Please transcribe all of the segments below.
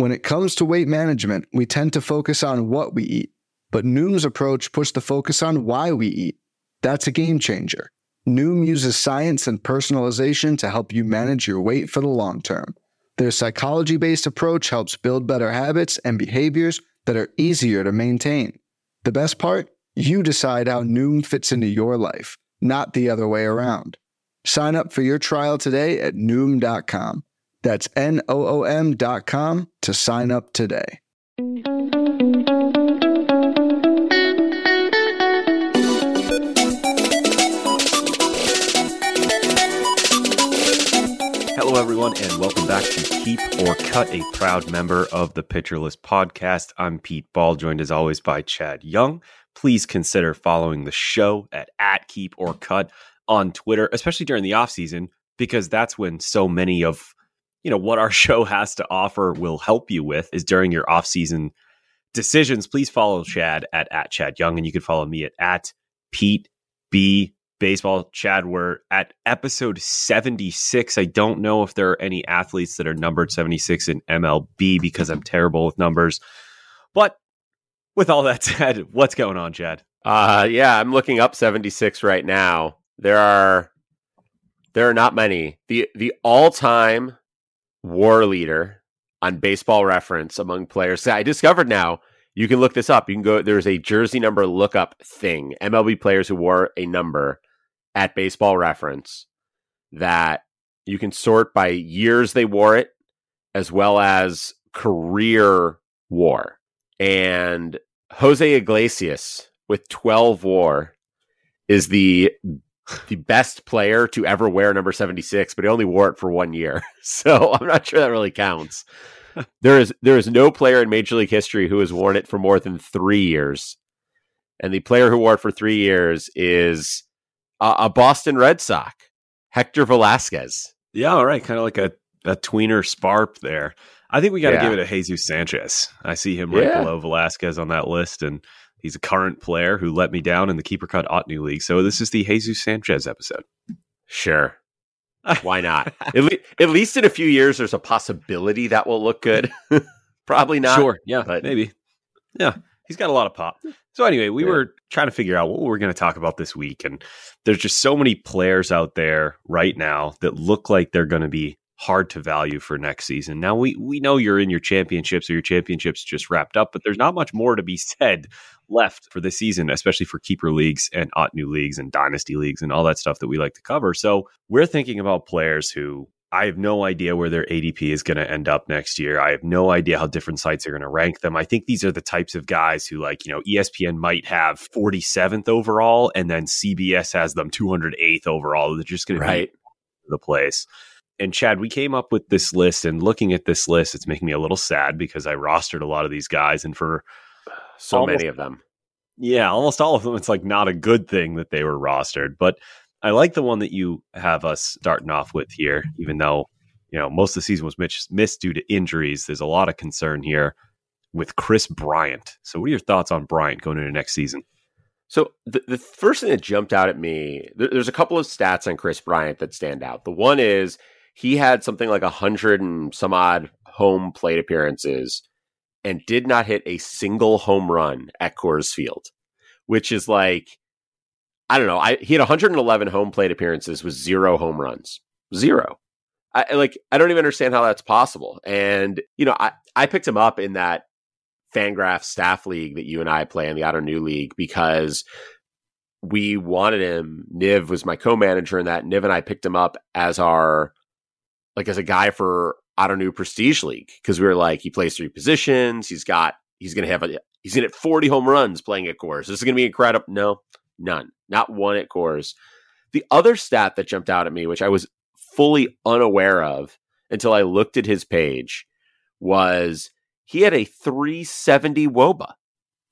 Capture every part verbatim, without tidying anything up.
When it comes to weight management, we tend to focus on what we eat, but Noom's approach puts the focus on why we eat. That's a game changer. Noom uses science and personalization to help you manage your weight for the long term. Their psychology-based approach helps build better habits and behaviors that are easier to maintain. The best part? You decide how Noom fits into your life, not the other way around. Sign up for your trial today at Noom dot com. That's N O O M dot com to sign up today. Hello, everyone, and welcome back to Keep or Cut, a proud member of the Pitcher List podcast. I'm Pete Ball, joined as always by Chad Young. Please consider following the show at, at Keep or Cut on Twitter, especially during the offseason, because that's when so many of you know what our show has to offer will help you with is during your offseason decisions. Please follow Chad at, at Chad Young, and you can follow me at, at Pete B. Baseball. Chad, we're at episode seventy-six. I don't know if there are any athletes that are numbered seventy-six in M L B because I'm terrible with numbers. But with all that said, what's going on, Chad? Uh, yeah, I'm looking up seventy-six right now. There are there are not many. The the all-time WAR leader on Baseball Reference among players. I discovered now, you can look this up. You can go, there's a jersey number lookup thing. M L B players who wore a number at Baseball Reference that you can sort by years they wore it as well as career WAR. And Jose Iglesias with twelve WAR is the the best player to ever wear number seventy-six, but he only wore it for one year. So I'm not sure that really counts. There is there is no player in Major League history who has worn it for more than three years. And the player who wore it for three years is a, a Boston Red Sox, Hector Velasquez. Yeah, all right. Kind of like a, a tweener sparp there. I think we got to Yeah. give it to Jesus Sanchez. I see him right Yeah. below Velasquez on that list, and he's a current player who let me down in the Keeper Cut Otnu League. So this is the Jesus Sanchez episode. Sure. Why not? at, le- at least in a few years, there's a possibility that will look good. Probably not. Sure. Yeah, but maybe. Yeah, he's got a lot of pop. So anyway, we Yeah. were trying to figure out what we were going to talk about this week. And there's just so many players out there right now that look like they're going to be hard to value for next season. Now, we, we know you're in your championships or your championships just wrapped up, but there's not much more to be said left for this season, especially for keeper leagues and Otnu leagues and dynasty leagues and all that stuff that we like to cover. So we're thinking about players who I have no idea where their A D P is going to end up next year. I have no idea how different sites are going to rank them. I think these are the types of guys who, like, you know, E S P N might have forty-seventh overall and then C B S has them two hundred eighth overall. They're just going right. to be the place. And Chad, we came up with this list, and looking at this list, it's making me a little sad because I rostered a lot of these guys, and for So almost, many of them. Yeah, almost all of them, it's like not a good thing that they were rostered. But I like the one that you have us starting off with here, even though, you know, most of the season was miss- missed due to injuries. There's a lot of concern here with Chris Bryant. So what are your thoughts on Bryant going into next season? So the, the first thing that jumped out at me, there, there's a couple of stats on Chris Bryant that stand out. The one is he had something like a hundred and some odd home plate appearances and did not hit a single home run at Coors Field, which is like, I don't know. I, he had one hundred eleven home plate appearances with zero home runs. Zero. I like, I don't even understand how that's possible. And, you know, I, I picked him up in that Fangraph staff league that you and I play in the Otnu League because we wanted him. Niv was my co-manager in that. Niv and I picked him up as our, like as a guy for Otnu Prestige League. Cause we were like, he plays three positions. He's got, he's going to have a, he's going to hit forty home runs playing at Coors. This is going to be incredible. No, none, not one at Coors. The other stat that jumped out at me, which I was fully unaware of until I looked at his page, was he had a three seventy W O B A.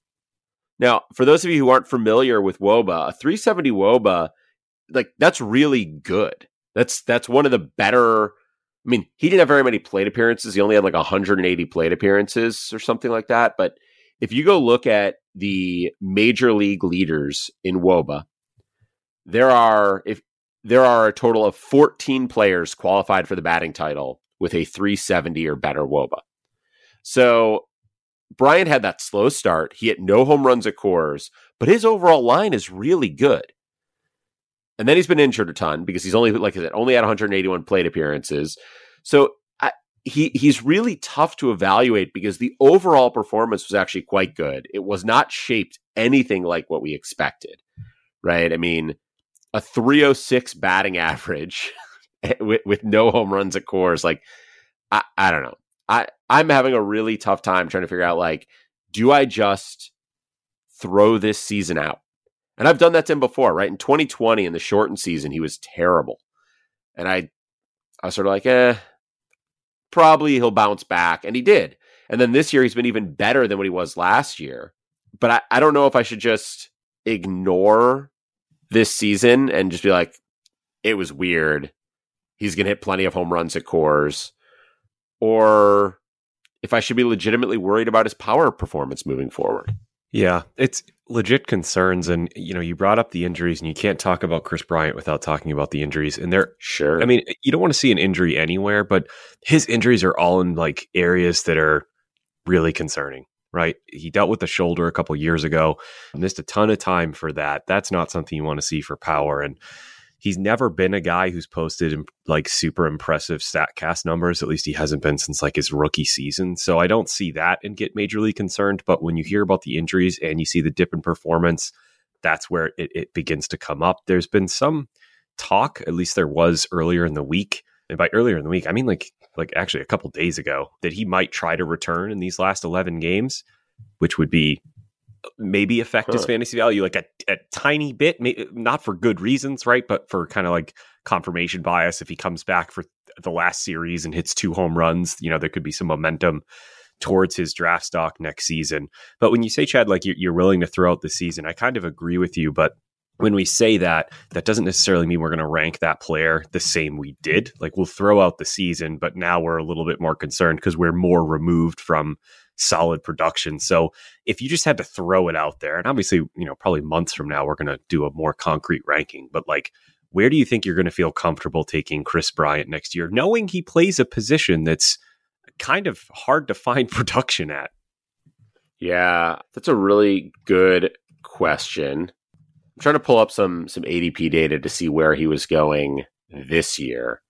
Now, for those of you who aren't familiar with W O B A, a three seventy W O B A, like that's really good. That's that's one of the better. I mean, he didn't have very many plate appearances. He only had like one hundred eighty plate appearances or something like that. But if you go look at the major league leaders in W O B A, there are if there are a total of fourteen players qualified for the batting title with a three seventy or better W O B A. So Bryant had that slow start. He hit no home runs at Coors, but his overall line is really good. And then he's been injured a ton because he's only, like I said, only had one hundred eighty-one plate appearances. So I, he he's really tough to evaluate because the overall performance was actually quite good. It was not shaped anything like what we expected, right? I mean, a three oh six batting average with, with no home runs at Coors. Like, I, I don't know. I, I'm having a really tough time trying to figure out, like, do I just throw this season out? And I've done that to him before, right? In twenty twenty, in the shortened season, he was terrible. And I, I was sort of like, eh, probably he'll bounce back. And he did. And then this year, he's been even better than what he was last year. But I, I don't know if I should just ignore this season and just be like, it was weird. He's going to hit plenty of home runs at Coors. Or if I should be legitimately worried about his power performance moving forward. Yeah, it's legit concerns. And, you know, you brought up the injuries, and you can't talk about Kris Bryant without talking about the injuries. And they're, sure. I mean, you don't want to see an injury anywhere, but his injuries are all in like areas that are really concerning, right? He dealt with the shoulder a couple years ago, missed a ton of time for that. That's not something you want to see for power. And he's never been a guy who's posted like super impressive StatCast numbers. At least he hasn't been since like his rookie season. So I don't see that and get majorly concerned. But when you hear about the injuries and you see the dip in performance, that's where it, it begins to come up. There's been some talk, at least there was earlier in the week. And by earlier in the week, I mean like like actually a couple days ago, that he might try to return in these last eleven games, which would be maybe affect huh. his fantasy value like a, a tiny bit, maybe not for good reasons, right? But for kind of like confirmation bias. If he comes back for the last series and hits two home runs, you know, there could be some momentum towards his draft stock next season. But when you say, Chad, like you're, you're willing to throw out the season, I kind of agree with you. But when we say that, that doesn't necessarily mean we're going to rank that player the same we did. Like we'll throw out the season, but now we're a little bit more concerned because we're more removed from solid production. So if you just had to throw it out there, and obviously, you know, probably months from now, we're going to do a more concrete ranking, but like, where do you think you're going to feel comfortable taking Kris Bryant next year, knowing he plays a position that's kind of hard to find production at? Yeah, that's a really good question. I'm trying to pull up some, some A D P data to see where he was going this year.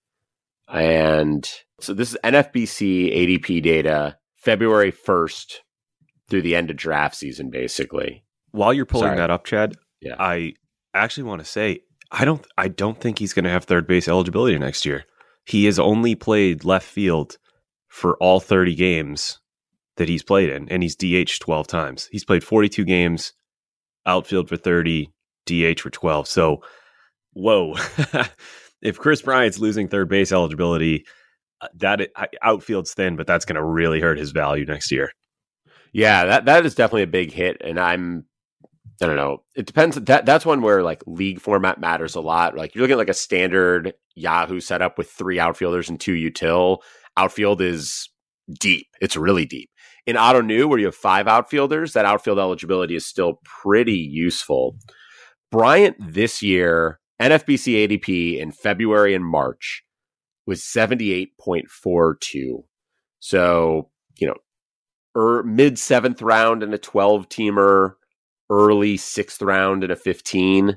And so this is N F B C A D P data, February first through the end of draft season, basically. While you're pulling Sorry. that up, Chad, yeah. I actually want to say, I don't I don't think he's going to have third base eligibility next year. He has only played left field for all thirty games that he's played in, and he's D H'd twelve times. He's played forty-two games, outfield for thirty, D H for twelve. So, whoa. If Kris Bryant's losing third base eligibility, that outfield's thin, but that's going to really hurt his value next year. Yeah, that that is definitely a big hit, and I'm I don't know. It depends. That that's one where like league format matters a lot. Like you're looking at like a standard Yahoo setup with three outfielders and two util. Outfield is deep. It's really deep. In Auto New, where you have five outfielders, that outfield eligibility is still pretty useful. Bryant this year, N F B C A D P in February and March was seventy-eight point four two. So, you know, er, mid seventh round in a twelve teamer, early sixth round in a fifteen.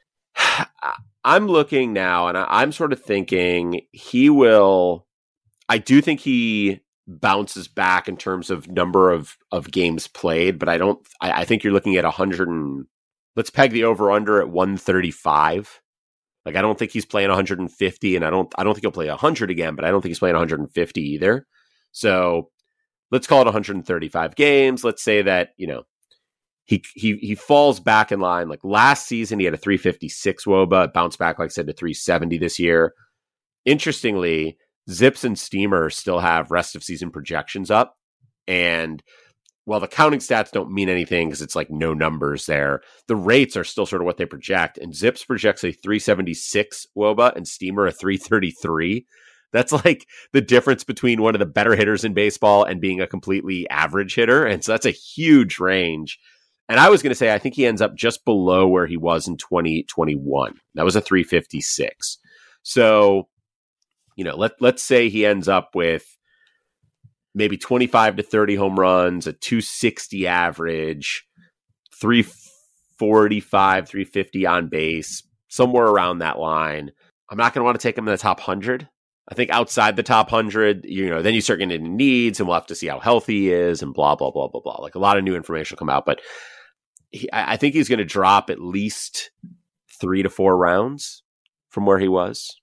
I'm looking now and I, I'm sort of thinking he will, I do think he bounces back in terms of number of, of games played, but I don't, I, I think you're looking at one hundred and, let's peg the over under at one thirty-five. Like, I don't think he's playing one hundred fifty, and I don't, I don't think he'll play one hundred again, but I don't think he's playing one hundred fifty either. So let's call it one hundred thirty-five games. Let's say that, you know, he, he, he falls back in line. Like last season, he had a three fifty-six W O B A, bounced back, like I said, to three seventy this year. Interestingly, Zips and Steamer still have rest of season projections up. And while the counting stats don't mean anything because it's like no numbers there, the rates are still sort of what they project. And Zips projects a three seventy-six W O B A and Steamer a three thirty-three. That's like the difference between one of the better hitters in baseball and being a completely average hitter. And so that's a huge range. And I was going to say, I think he ends up just below where he was in twenty twenty-one. That was a three fifty-six. So, you know, let, let's say he ends up with maybe twenty-five to thirty home runs, a two sixty average, three forty-five, three fifty on base, somewhere around that line. I'm not going to want to take him in the top one hundred. I think outside the top one hundred, you know, then you start getting into needs, and we'll have to see how healthy he is and blah, blah, blah, blah, blah. Like a lot of new information will come out, but he, I think he's going to drop at least three to four rounds from where he was.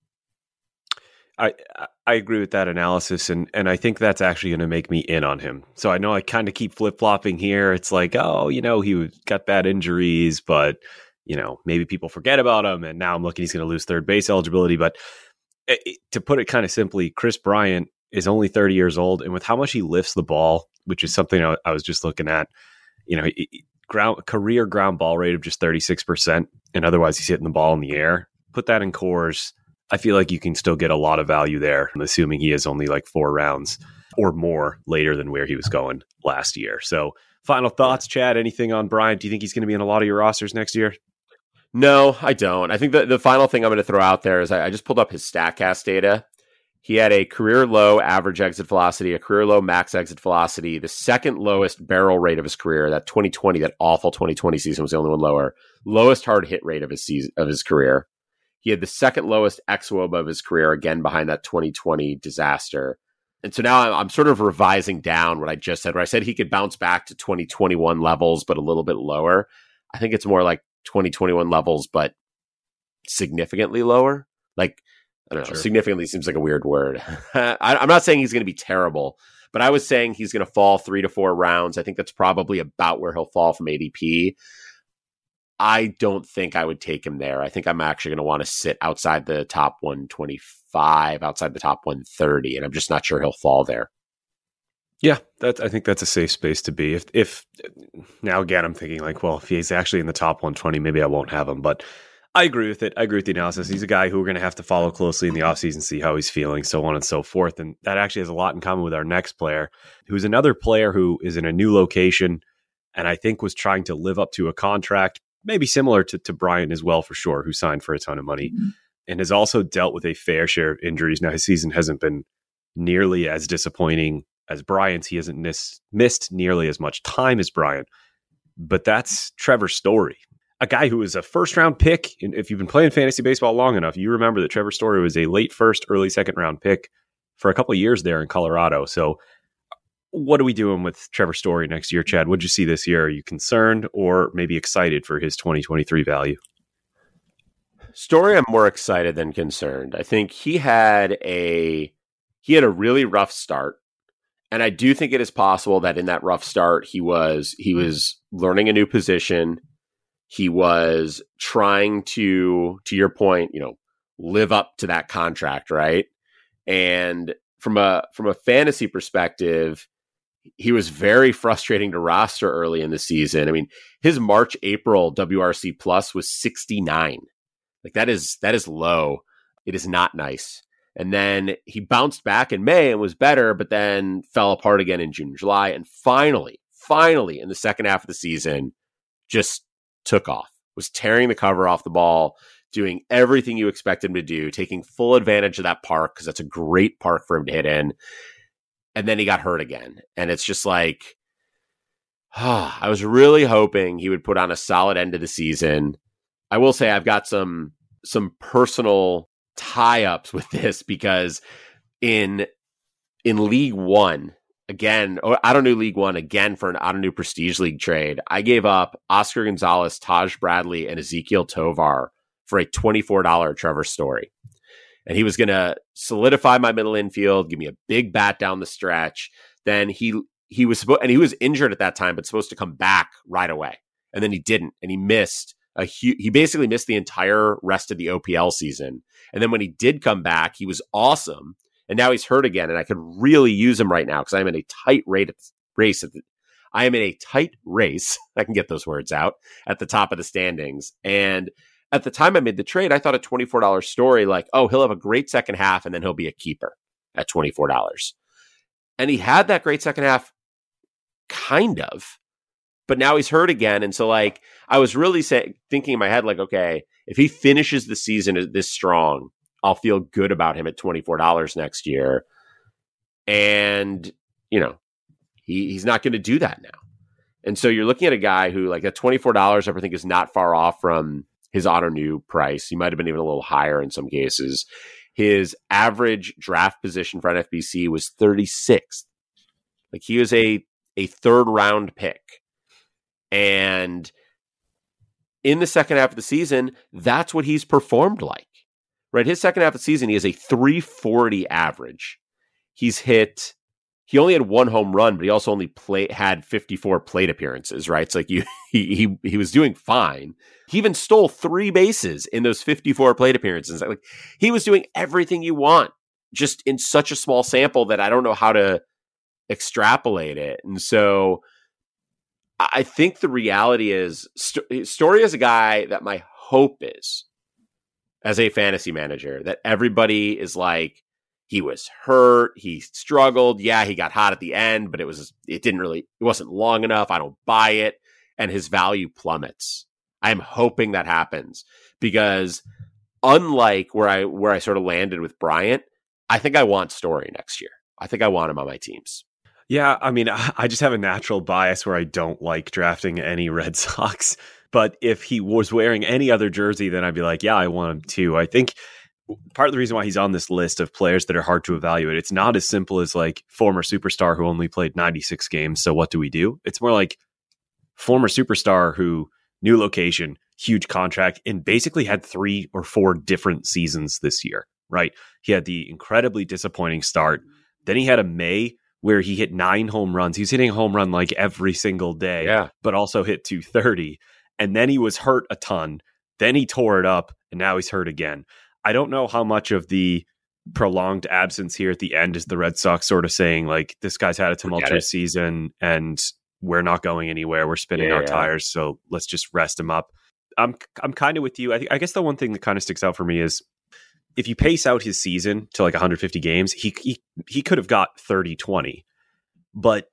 I I agree with that analysis, and and I think that's actually going to make me in on him. So I know I kind of keep flip-flopping here. It's like, oh, you know, he got bad injuries, but, you know, maybe people forget about him, and now I'm looking he's going to lose third base eligibility. But it, to put it kind of simply, Kris Bryant is only thirty years old, and with how much he lifts the ball, which is something I, I was just looking at, you know, he, ground career ground ball rate of just thirty-six percent, and otherwise he's hitting the ball in the air. Put that in cores, I feel like you can still get a lot of value there, assuming he is only like four rounds or more later than where he was going last year. So final thoughts, Chad, anything on Bryant? Do you think he's going to be in a lot of your rosters next year? No, I don't. I think the, the final thing I'm going to throw out there is I, I just pulled up his StatCast data. He had a career low average exit velocity, a career low max exit velocity, the second lowest barrel rate of his career. That twenty twenty, that awful twenty twenty season was the only one lower. Lowest hard hit rate of his season, of his career. He had the second lowest X W O B of his career, again, behind that twenty twenty disaster. And so now I'm, I'm sort of revising down what I just said, where I said he could bounce back to twenty twenty-one levels, but a little bit lower. I think it's more like twenty twenty-one levels, but significantly lower. Like, I don't know, sure. Significantly seems like a weird word. I, I'm not saying he's going to be terrible, but I was saying he's going to fall three to four rounds. I think that's probably about where he'll fall from A D P. I don't think I would take him there. I think I'm actually going to want to sit outside the top one twenty-five, outside the top one thirty, and I'm just not sure he'll fall there. Yeah, that I think that's a safe space to be. If if now again, I'm thinking like, well, if he's actually in the top one twenty, maybe I won't have him. But I agree with it. I agree with the analysis. He's a guy who we're going to have to follow closely in the offseason, see how he's feeling, so on and so forth. And that actually has a lot in common with our next player, who's another player who is in a new location, and I think was trying to live up to a contract. Maybe similar to, to Bryant as well, for sure, who signed for a ton of money, mm-hmm. and has also dealt with a fair share of injuries. Now, his season hasn't been nearly as disappointing as Bryant's. He hasn't miss, missed nearly as much time as Bryant, but that's Trevor Story, a guy who was a first-round pick. And if you've been playing fantasy baseball long enough, you remember that Trevor Story was a late first, early second-round pick for a couple of years there in Colorado. So what are we doing with Trevor Story next year, Chad? What'd you see this year? Are you concerned or maybe excited for his twenty twenty-three value? Story, I'm more excited than concerned. I think he had a he had a really rough start, and I do think it is possible that in that rough start he was he was learning a new position. He was trying to, to your point, you know, live up to that contract, right? And from a from a fantasy perspective, he was very frustrating to roster early in the season. I mean, his March, April W R C plus was sixty-nine. Like that is, that is low. It is not nice. And then he bounced back in May and was better, but then fell apart again in June and July. And finally, finally in the second half of the season, just took off, was tearing the cover off the ball, doing everything you expect him to do, taking full advantage of that park, because that's a great park for him to hit in. And then he got hurt again. And it's just like, oh, I was really hoping he would put on a solid end of the season. I will say I've got some some personal tie-ups with this, because in in League One, again, or I don't know League One, again for an Ottoneu Prestige League trade, I gave up Oscar Gonzalez, Taj Bradley, and Ezekiel Tovar for a twenty-four dollars Trevor Story. And he was going to solidify my middle infield, give me a big bat down the stretch. Then he he was supposed, and he was injured at that time, but supposed to come back right away. And then he didn't, and he missed a huge. He basically missed the entire rest of the O P L season. And then when he did come back, he was awesome. And now he's hurt again, and I could really use him right now because I'm in a tight rate race. At the, I am in a tight race. I can get those words out at the top of the standings. And at the time I made the trade, I thought a twenty-four dollars Story, like, oh, he'll have a great second half and then he'll be a keeper at twenty-four dollars. And he had that great second half, kind of, but now he's hurt again. And so, like, I was really say, thinking in my head, like, okay, if he finishes the season this strong, I'll feel good about him at twenty-four dollars next year. And you know, he, he's not going to do that now. And so you're looking at a guy who, like, at twenty-four dollars, I think is not far off from his auto-new price. He might have been even a little higher in some cases. His average draft position for N F B C was thirty-sixth. Like, he was a, a third-round pick. And in the second half of the season, that's what he's performed like. Right? His second half of the season, he has a three forty average. He's hit... He only had one home run, but he also only play, had fifty-four plate appearances, right? It's like you, he, he he was doing fine. He even stole three bases in those fifty-four plate appearances. Like, he was doing everything you want, just in such a small sample that I don't know how to extrapolate it. And so I think the reality is, St- Story is a guy that my hope is, as a fantasy manager, that everybody is like, he was hurt. He struggled. Yeah, he got hot at the end, but it was it didn't really it wasn't long enough. I don't buy it, and his value plummets. I'm hoping that happens because, unlike where I where I sort of landed with Bryant, I think I want Story next year. I think I want him on my teams. Yeah, I mean, I just have a natural bias where I don't like drafting any Red Sox. But if he was wearing any other jersey, then I'd be like, yeah, I want him too. I think part of the reason why he's on this list of players that are hard to evaluate, it's not as simple as like former superstar who only played ninety-six games. So what do we do? It's more like former superstar who new location, huge contract, and basically had three or four different seasons this year, right? He had the incredibly disappointing start. Then he had a May where he hit nine home runs. He was hitting a home run like every single day, yeah. but also hit two thirty. And then he was hurt a ton. Then he tore it up, and now he's hurt again. I don't know how much of the prolonged absence here at the end is the Red Sox sort of saying, like, this guy's had a tumultuous season and we're not going anywhere. We're spinning yeah, our yeah. tires, so let's just rest him up. I'm I'm kind of with you. I, th- I guess the one thing that kind of sticks out for me is if you pace out his season to like one hundred fifty games, he he, he could have got thirty twenty. But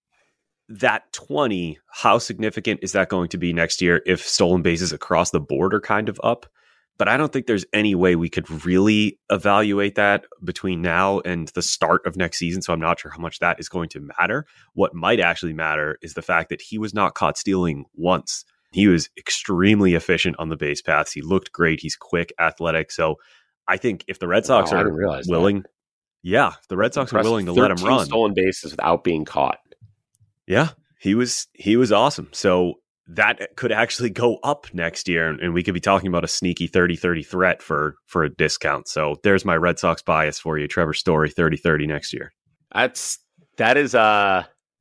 that twenty, how significant is that going to be next year if stolen bases across the board are kind of up? But I don't think there's any way we could really evaluate that between now and the start of next season. So I'm not sure how much that is going to matter. What might actually matter is the fact that he was not caught stealing once. He was extremely efficient on the base paths. He looked great. He's quick, athletic. So I think if the Red Sox wow, are willing, that. yeah, if the Red Sox are willing to let him run, stolen bases without being caught. Yeah, he was he was awesome. So that could actually go up next year, and we could be talking about a sneaky thirty thirty threat for for a discount. So there's my Red Sox bias for you, Trevor Story, thirty thirty next year. That's that is uh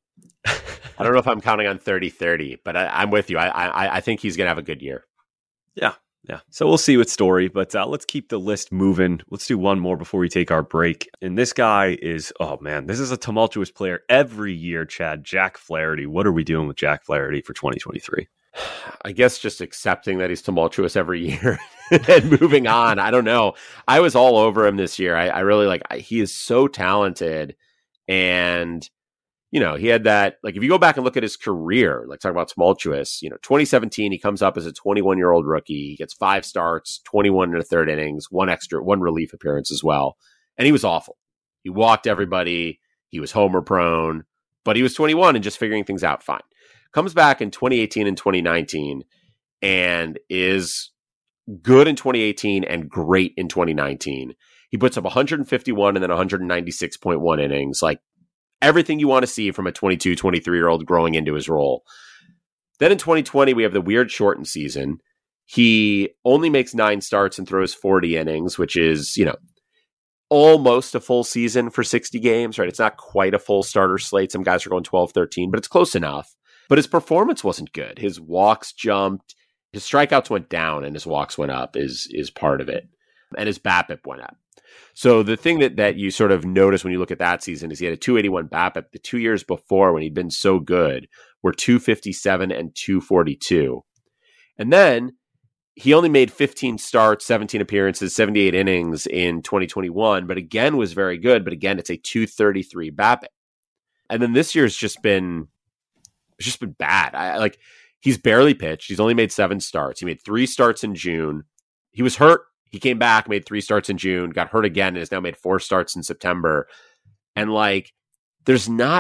I don't know if I'm counting on thirty thirty, but I, I'm with you. I, I I think he's gonna have a good year. Yeah, yeah. So we'll see with Story, but uh, let's keep the list moving. Let's do one more before we take our break. And this guy is, oh man, this is a tumultuous player every year, Chad. Jack Flaherty. What are we doing with Jack Flaherty for twenty twenty-three? I guess just accepting that he's tumultuous every year and moving on. I don't know. I was all over him this year. I, I really like, I, he is so talented. And, you know, he had that, like, if you go back and look at his career, like talk about tumultuous, you know, twenty seventeen, he comes up as a twenty-one year old rookie. He gets five starts, twenty-one and a third innings, one extra, one relief appearance as well. And he was awful. He walked everybody. He was homer prone, but he was twenty-one and just figuring things out fine. Comes back in twenty eighteen and twenty nineteen and is good in twenty eighteen and great in twenty nineteen. He puts up one hundred fifty-one and then one ninety-six point one innings, like everything you want to see from a twenty-two, twenty-three year old growing into his role. Then in twenty twenty, we have the weird shortened season. He only makes nine starts and throws forty innings, which is, you know, almost a full season for sixty games, right? It's not quite a full starter slate. Some guys are going twelve, thirteen, but it's close enough. But his performance wasn't good. His walks jumped, his strikeouts went down, and his walks went up is is part of it. And his BABIP went up. So the thing that, that you sort of notice when you look at that season is he had a two eighty-one BABIP. The two years before, when he'd been so good, were two fifty-seven and two forty-two. And then he only made fifteen starts, seventeen appearances, seventy-eight innings in twenty twenty-one, but again was very good. But again, it's a two thirty-three BABIP. And then this year's just been... It's just been bad. I like he's barely pitched. He's only made seven starts. He made three starts in June. He was hurt. He came back, made three starts in June, got hurt again, and has now made four starts in September. And like, there's not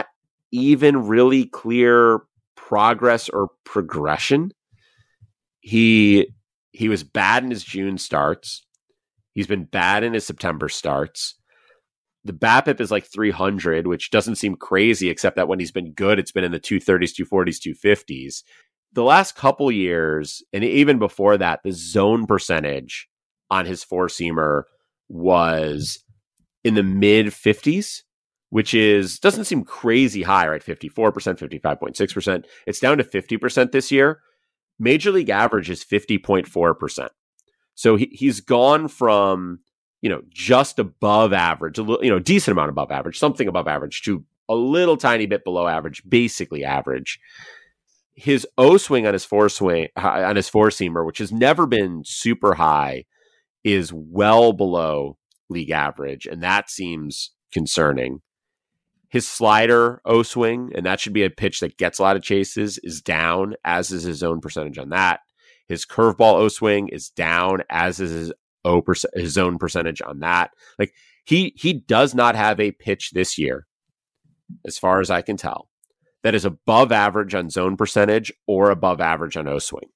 even really clear progress or progression. He he was bad in his June starts. He's been bad in his September starts. The BABIP is like three hundred, which doesn't seem crazy, except that when he's been good, it's been in the two thirties, two forties, two fifties. The last couple years, and even before that, the zone percentage on his four-seamer was in the mid fifties, which is doesn't seem crazy high, right? fifty-four percent, fifty-five point six percent. It's down to fifty percent this year. Major league average is fifty point four percent. So he, he's gone from, you know, just above average, a little, you know, decent amount above average, something above average, to a little tiny bit below average, basically average. His O swing on his four swing on his four seamer, which has never been super high, is well below league average, and that seems concerning. His slider O swing, and that should be a pitch that gets a lot of chases, is down, as is his zone percentage on that. His curveball O swing is down, as is his O percent, his zone percentage on that. Like he he does not have a pitch this year, as far as I can tell, that is above average on zone percentage or above average on O swing.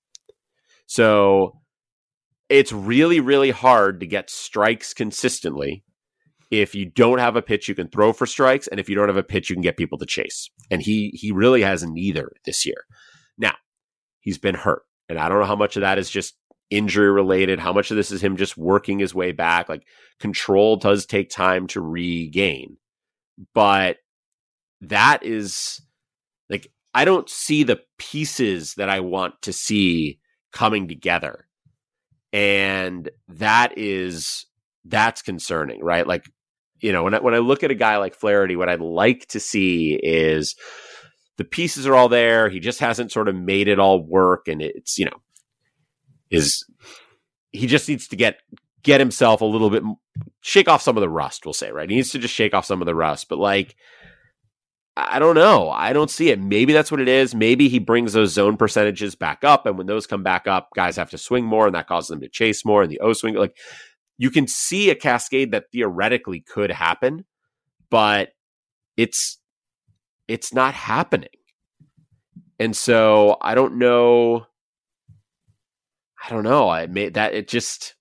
So it's really, really hard to get strikes consistently if you don't have a pitch you can throw for strikes, and if you don't have a pitch you can get people to chase. And he he really has neither this year. Now, he's been hurt, and I don't know how much of that is just injury related, how much of this is him just working his way back. Like, control does take time to regain. But that is, like, I don't see the pieces that I want to see coming together. And that is, that's concerning, right? Like, you know, when I, when I look at a guy like Flaherty, what I'd like to see is the pieces are all there. He just hasn't sort of made it all work. And it's, you know, is he just needs to get, get himself a little bit, shake off some of the rust, we'll say, right? He needs to just shake off some of the rust. But like, I don't know. I don't see it. Maybe that's what it is. Maybe he brings those zone percentages back up. And when those come back up, guys have to swing more, and that causes them to chase more. And the O swing, like, you can see a cascade that theoretically could happen, but it's, it's not happening. And so I don't know. I don't know. I made that, it just,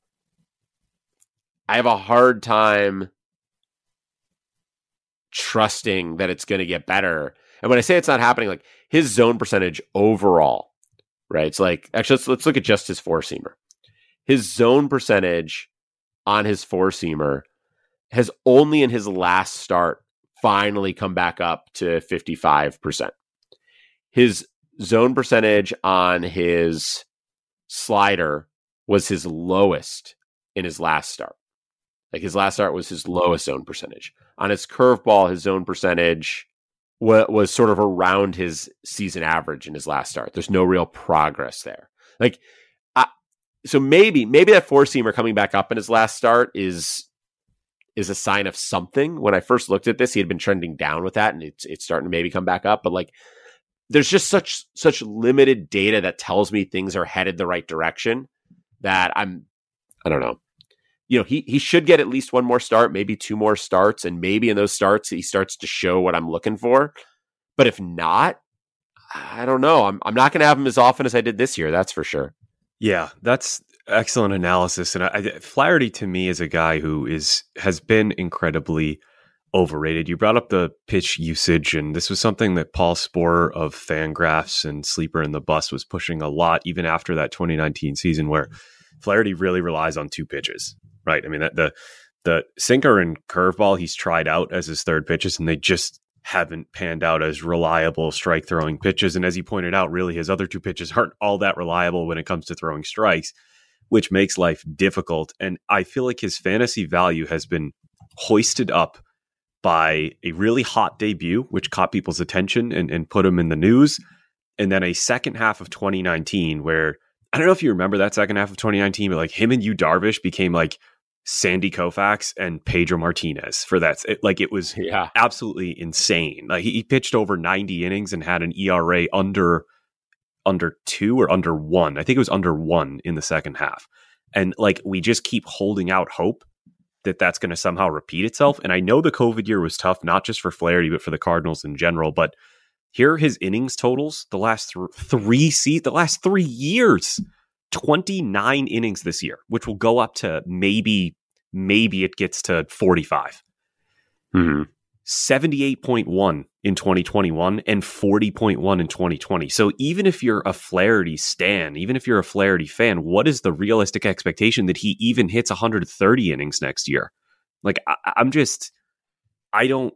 I have a hard time trusting that it's going to get better. And when I say it's not happening, like his zone percentage overall, right? It's like, actually, let's, let's look at just his four seamer. His zone percentage on his four seamer has only in his last start finally come back up to fifty-five percent. His zone percentage on his slider was his lowest in his last start. Like his last start was his lowest zone percentage. On his curveball, his zone percentage w- was sort of around his season average in his last start. There's no real progress there. Like, I, so maybe maybe that four seamer coming back up in his last start is is a sign of something. When I first looked at this, he had been trending down with that, and it's it's starting to maybe come back up. But like, there's just such such limited data that tells me things are headed the right direction that I'm, I don't know. You know, he he should get at least one more start, maybe two more starts, and maybe in those starts he starts to show what I'm looking for. But if not, I don't know. I'm I'm not going to have him as often as I did this year. That's for sure. Yeah, that's excellent analysis. And I, I, Flaherty to me is a guy who is has been incredibly overrated. You brought up the pitch usage, and this was something that Paul Sporer of Fangraphs and Sleeper in the Bus was pushing a lot, even after that twenty nineteen season, where Flaherty really relies on two pitches. Right. I mean, that the the sinker and curveball he's tried out as his third pitches, and they just haven't panned out as reliable strike throwing pitches. And as he pointed out, really his other two pitches aren't all that reliable when it comes to throwing strikes, which makes life difficult. And I feel like his fantasy value has been hoisted up by a really hot debut, which caught people's attention and, and put him in the news. And then a second half of twenty nineteen where, I don't know if you remember that second half of twenty nineteen, but like him and Yu Darvish became like Sandy Koufax and Pedro Martinez for that. It, like it was yeah. absolutely insane. Like he, he pitched over ninety innings and had an E R A under under two or under one. I think it was under one in the second half. And like we just keep holding out hope that that's going to somehow repeat itself. And I know the COVID year was tough, not just for Flaherty, but for the Cardinals in general. But here are his innings totals the last th- three se- the last three years. twenty-nine innings this year, which will go up to maybe, maybe it gets to forty-five. Mm-hmm. seventy-eight point one in twenty twenty-one and forty point one in twenty twenty. So even if you're a Flaherty stan, even if you're a Flaherty fan, what is the realistic expectation that he even hits one hundred thirty innings next year? Like, I, I'm just, I don't,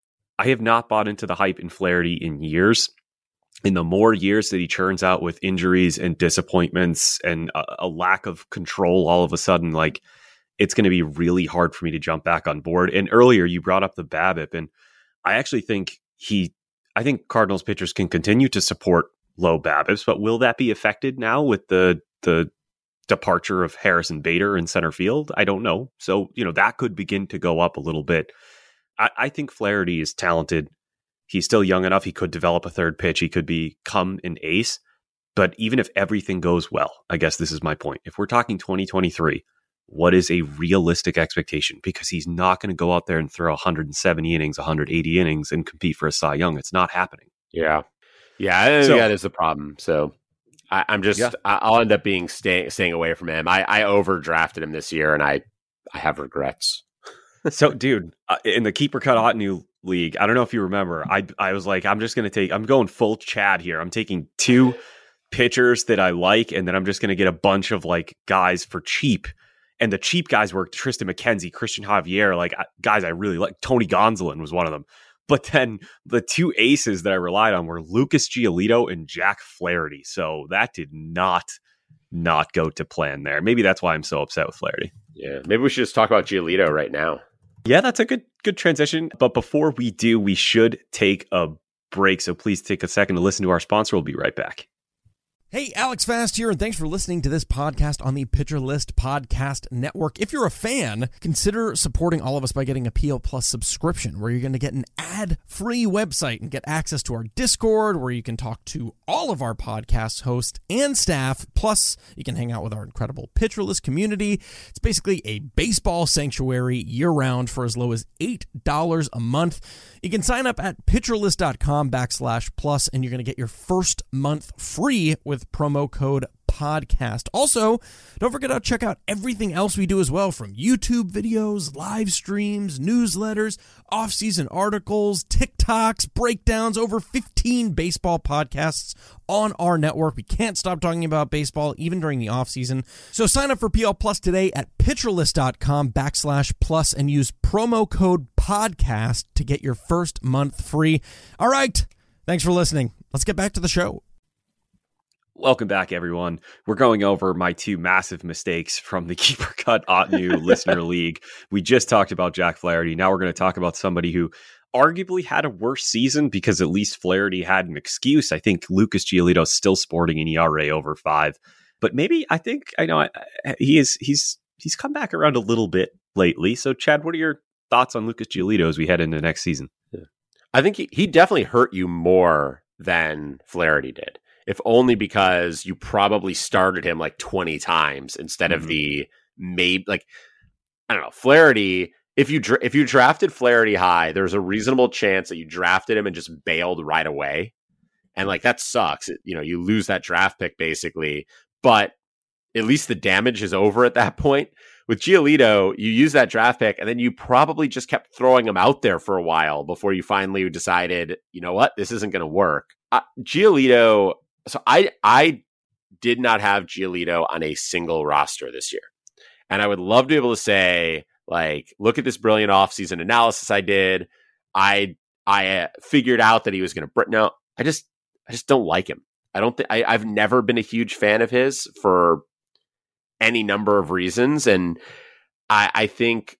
I have not bought into the hype in Flaherty in years. In the more years that he churns out with injuries and disappointments and a, a lack of control all of a sudden, like, it's going to be really hard for me to jump back on board. And earlier you brought up the BABIP, and I actually think he, I think Cardinals pitchers can continue to support low BABIPs, but will that be affected now with the, the departure of Harrison Bader in center field? I don't know. So, you know, that could begin to go up a little bit. I, I think Flaherty is talented. He's still young enough. He could develop a third pitch. He could become an ace. But even if everything goes well, I guess this is my point. If we're talking twenty twenty-three, what is a realistic expectation? Because he's not going to go out there and throw one hundred seventy innings, one hundred eighty innings and compete for a Cy Young. It's not happening. Yeah. Yeah, I think so, that is the problem. So I, I'm just, yeah. I'll end up being stay, staying away from him. I, I overdrafted him this year, and I, I have regrets. So, dude, uh, in the Keeper Cut Ottoneu League, I don't know if you remember, I I was like, I'm just going to take, I'm going full Chad here. I'm taking two pitchers that I like, and then I'm just going to get a bunch of like guys for cheap. And the cheap guys were Tristan McKenzie, Christian Javier, like guys I really like. Tony Gonsolin was one of them. But then the two aces that I relied on were Lucas Giolito and Jack Flaherty. So that did not, not go to plan there. Maybe that's why I'm so upset with Flaherty. Yeah, maybe we should just talk about Giolito right now. Yeah, that's a good good transition. But before we do, we should take a break. So please take a second to listen to our sponsor. We'll be right back. Hey, Alex Fast here, and thanks for listening to this podcast on the Pitcher List Podcast Network. If you're a fan, consider supporting all of us by getting a P L Plus subscription, where you're going to get an ad-free website and get access to our Discord, where you can talk to all of our podcast hosts and staff. Plus, you can hang out with our incredible Pitcher List community. It's basically a baseball sanctuary year-round for as low as eight dollars a month. You can sign up at pitcherlist.com backslash plus, and you're going to get your first month free with promo code podcast. Also, don't forget to check out everything else we do as well, from YouTube videos, live streams, newsletters, off-season articles, TikToks, breakdowns, over fifteen baseball podcasts on our network. We can't stop talking about baseball even during the off-season. So sign up for P L Plus today at pitcherlist.com backslash plus and use promo code podcast to get your first month free. All right. Thanks for listening. Let's get back to the show. Welcome back, everyone. We're going over my two massive mistakes from the Keeper Cut Ottoneu Listener League. We just talked about Jack Flaherty. Now we're going to talk about somebody who arguably had a worse season, because at least Flaherty had an excuse. I think Lucas Giolito is still sporting an E R A over five, but maybe I think I know I, he is. He's he's come back around a little bit lately. So, Chad, what are your thoughts on Lucas Giolito as we head into next season? Yeah. I think he, he definitely hurt you more than Flaherty did, if only because you probably started him like twenty times instead mm-hmm. of the maybe like, I don't know, Flaherty. If you dra- if you drafted Flaherty high, there's a reasonable chance that you drafted him and just bailed right away. And like, that sucks. It, you know, you lose that draft pick basically, but at least the damage is over at that point. With Giolito, you use that draft pick and then you probably just kept throwing him out there for a while before you finally decided, you know what, this isn't going to work. Uh, Giolito. So I I did not have Giolito on a single roster this year. And I would love to be able to say, like, look at this brilliant offseason analysis I did. I I uh, figured out that he was going to... No, I just I just don't like him. I don't think... I've never been a huge fan of his for any number of reasons. And I, I think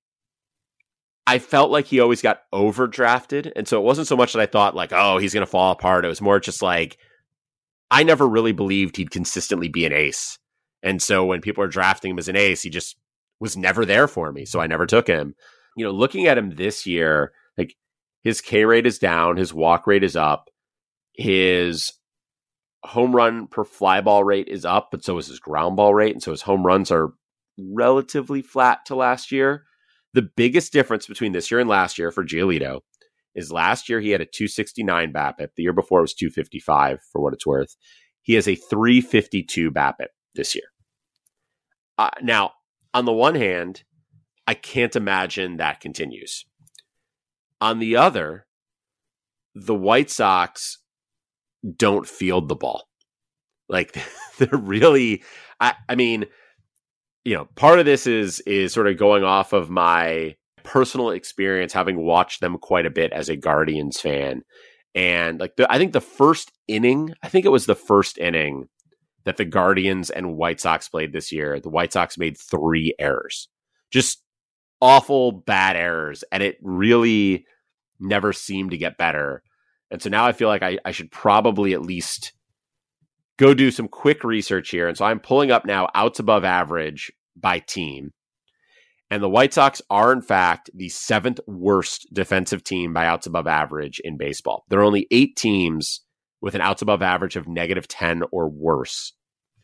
I felt like he always got overdrafted. And so it wasn't so much that I thought, like, oh, he's going to fall apart. It was more just like, I never really believed he'd consistently be an ace. And so when people are drafting him as an ace, he just was never there for me. So I never took him. You know, looking at him this year, like, his K rate is down, his walk rate is up, his home run per fly ball rate is up, but so is his ground ball rate. And so his home runs are relatively flat to last year. The biggest difference between this year and last year for Giolito is last year he had a two sixty-nine BABIP. The year before it was two fifty-five for what it's worth. He has a three fifty-two BABIP this year. Uh, now, on the one hand, I can't imagine that continues. On the other, the White Sox don't field the ball. Like, they're really, I, I mean, you know, part of this is is sort of going off of my personal experience, having watched them quite a bit as a Guardians fan. And like, the, I think the first inning, I think it was the first inning that the Guardians and White Sox played this year, the White Sox made three errors. Just awful, bad errors. And it really never seemed to get better. And so now I feel like I, I should probably at least go do some quick research here. And so I'm pulling up now outs above average by team. And the White Sox are, in fact, the seventh worst defensive team by outs above average in baseball. There are only eight teams with an outs above average of negative ten or worse.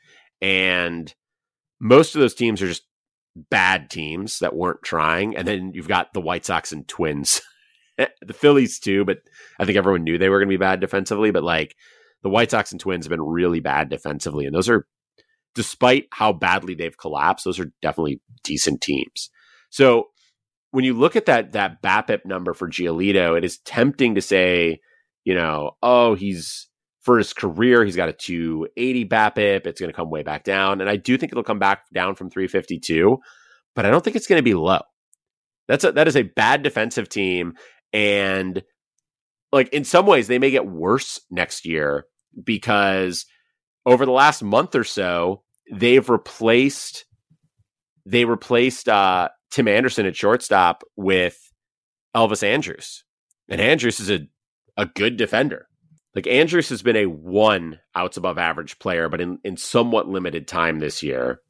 And most of those teams are just bad teams that weren't trying. And then you've got the White Sox and Twins. The Phillies too, but I think everyone knew they were going to be bad defensively. But like the White Sox and Twins have been really bad defensively. And those are, despite how badly they've collapsed, those are definitely decent teams. So when you look at that, that BABIP number for Giolito, it is tempting to say, you know, oh, he's, for his career, he's got a two eighty BABIP. It's going to come way back down. And I do think it'll come back down from three fifty-two, but I don't think it's going to be low. That's a, that is a bad defensive team. And like in some ways, they may get worse next year because over the last month or so, they've replaced they replaced uh, Tim Anderson at shortstop with Elvis Andrus. And Andrus is a, a good defender. Like Andrus has been a one outs above average player, but in, in somewhat limited time this year.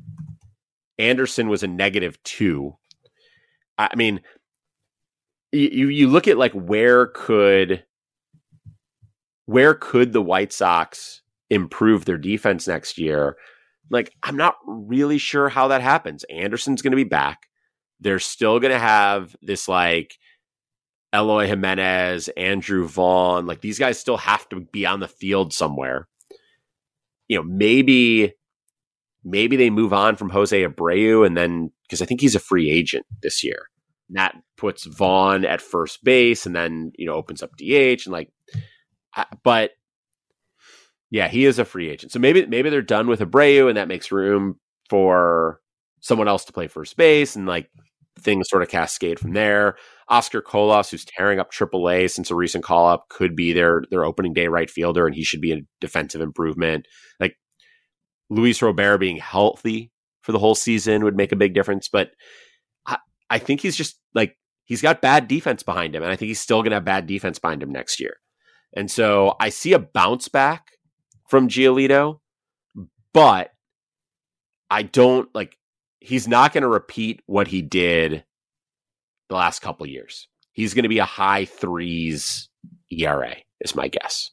Anderson was a negative two. I mean, you you look at like where could where could the White Sox improve their defense next year? Like, I'm not really sure how that happens. Anderson's going to be back. They're still going to have this like Eloy Jimenez, Andrew Vaughn. Like these guys still have to be on the field somewhere. You know, maybe maybe they move on from Jose Abreu, and then because I think he's a free agent this year. That puts Vaughn at first base and then, you know, opens up D H and like, but yeah, he is a free agent. So maybe, maybe they're done with Abreu and that makes room for someone else to play first base and like things sort of cascade from there. Oscar Colas, who's tearing up triple A since a recent call up, could be their, their opening day right fielder and he should be a defensive improvement. Like Luis Robert being healthy for the whole season would make a big difference, but I think he's just like, he's got bad defense behind him. And I think he's still going to have bad defense behind him next year. And so I see a bounce back from Giolito, but I don't like, he's not going to repeat what he did the last couple of years. He's going to be a high threes E R A is my guess.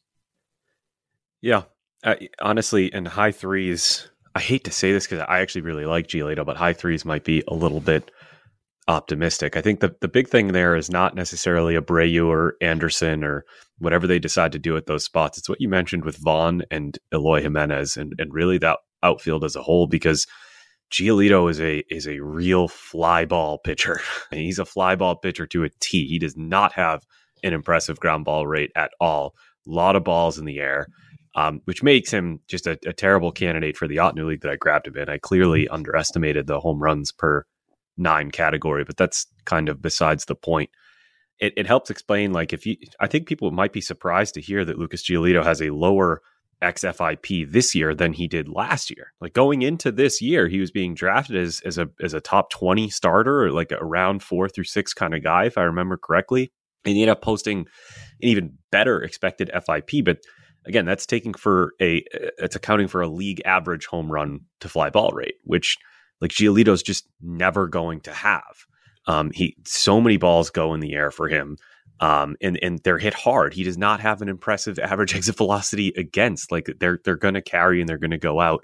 Yeah. Uh, honestly, in high threes, I hate to say this because I actually really like Giolito, but high threes might be a little bit optimistic. I think the, the big thing there is not necessarily Abreu or Anderson or whatever they decide to do at those spots. It's what you mentioned with Vaughn and Eloy Jimenez and, and really that outfield as a whole, because Giolito is a is a real fly ball pitcher. And he's a fly ball pitcher to a T. He does not have an impressive ground ball rate at all. A lot of balls in the air, um, which makes him just a, a terrible candidate for the Ottoneu League that I grabbed him in. I clearly underestimated the home runs per nine category, but that's kind of besides the point. It, it helps explain, like, if you, I think people might be surprised to hear that Lucas Giolito has a lower X F I P this year than he did last year. Like going into this year, he was being drafted as as a as a top twenty starter, or like a round four through six kind of guy, if I remember correctly. And he ended up posting an even better expected F I P. But again, that's taking for a, it's accounting for a league average home run to fly ball rate, which like Giolito's just never going to have. Um, he so many balls go in the air for him, um, and and they're hit hard. He does not have an impressive average exit velocity against. Like they're they're going to carry and they're going to go out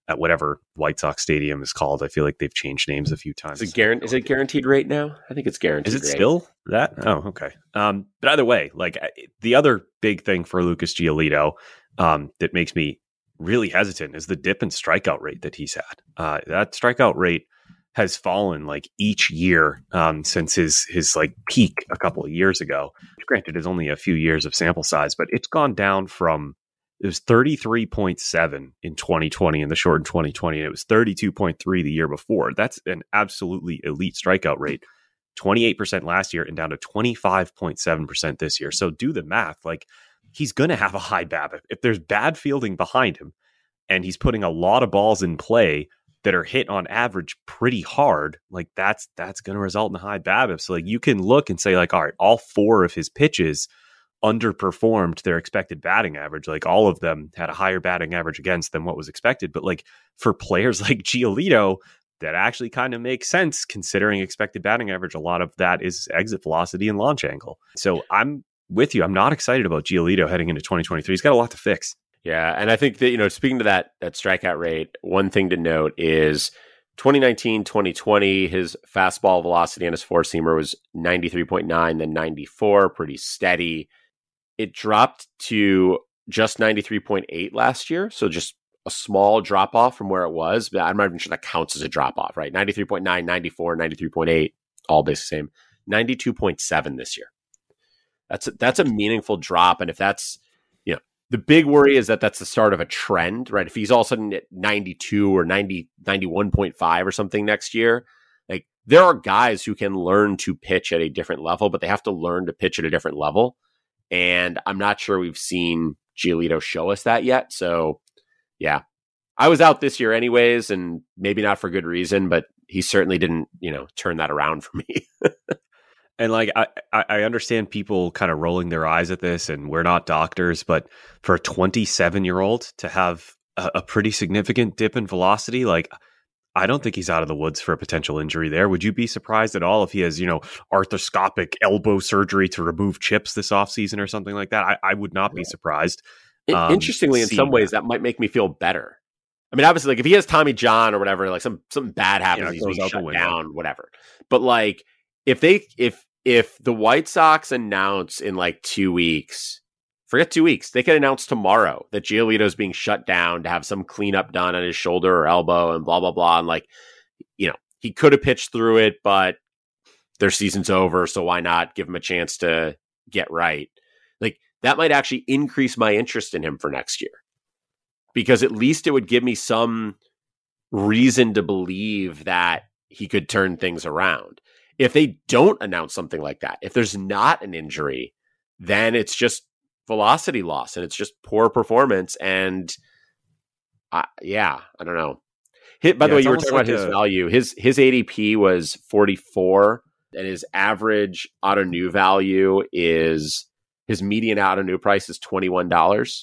at whatever White Sox Stadium is called. I feel like they've changed names a few times. Is it, guaran- is it guaranteed rate now? I think it's guaranteed. Is it rate. still that? Oh, okay. Um, but either way, like the other big thing for Lucas Giolito um, that makes me really hesitant is the dip in strikeout rate that he's had. Uh, that strikeout rate has fallen like each year um, since his his like peak a couple of years ago. Granted, it's only a few years of sample size, but it's gone down from it was thirty-three point seven in twenty twenty in the short in twenty twenty, and it was thirty-two point three the year before. That's an absolutely elite strikeout rate. twenty-eight percent last year and down to twenty-five point seven percent this year. So do the math. Like he's going to have a high B A B I P. If there's bad fielding behind him and he's putting a lot of balls in play that are hit on average pretty hard, like that's that's going to result in a high B A B I P. So like you can look and say like, all right, all four of his pitches underperformed their expected batting average. Like all of them had a higher batting average against than what was expected. But like for players like Giolito, that actually kind of makes sense considering expected batting average. A lot of that is exit velocity and launch angle. So I'm with you. I'm not excited about Giolito heading into twenty twenty-three. He's got a lot to fix. Yeah, and I think that, you know, speaking to that that strikeout rate, one thing to note is twenty nineteen, twenty twenty, his fastball velocity on his four-seamer was ninety-three point nine, then ninety-four, pretty steady. It dropped to just ninety-three point eight last year, so just a small drop-off from where it was. But I'm not even sure that counts as a drop-off, right? ninety-three point nine, ninety-four, ninety-three point eight, all basically the same. ninety-two point seven this year. That's a, that's a meaningful drop, and if that's, you know, the big worry is that that's the start of a trend, right? If he's all of a sudden at ninety-two or ninety, ninety-one point five or something next year, like there are guys who can learn to pitch at a different level, but they have to learn to pitch at a different level. And I'm not sure we've seen Giolito show us that yet. So yeah, I was out this year anyways, and maybe not for good reason, but he certainly didn't, you know, turn that around for me. And like, I, I understand people kind of rolling their eyes at this, and we're not doctors, but for a twenty-seven year old to have a, a pretty significant dip in velocity, like I don't think he's out of the woods for a potential injury there. Would you be surprised at all if he has, you know, arthroscopic elbow surgery to remove chips this offseason or something like that? I, I would not be surprised. Um, Interestingly, in some ways, that. that might make me feel better. I mean, obviously, like if he has Tommy John or whatever, like some something bad happens, yeah, he's being shut down, whatever. But like if they if if the White Sox announce in like two weeks, forget two weeks, they can announce tomorrow that Giolito's being shut down to have some cleanup done on his shoulder or elbow and blah, blah, blah. And like, you know, he could have pitched through it, but their season's over. So why not give him a chance to get right? Like that might actually increase my interest in him for next year, because at least it would give me some reason to believe that he could turn things around. If they don't announce something like that, if there's not an injury, then it's just velocity loss and it's just poor performance. And uh, yeah, I don't know. Hit, by yeah, the way, you were talking like about his a... value. His his A D P was forty-four, and his average auto new value is his median auto new price is twenty-one dollars.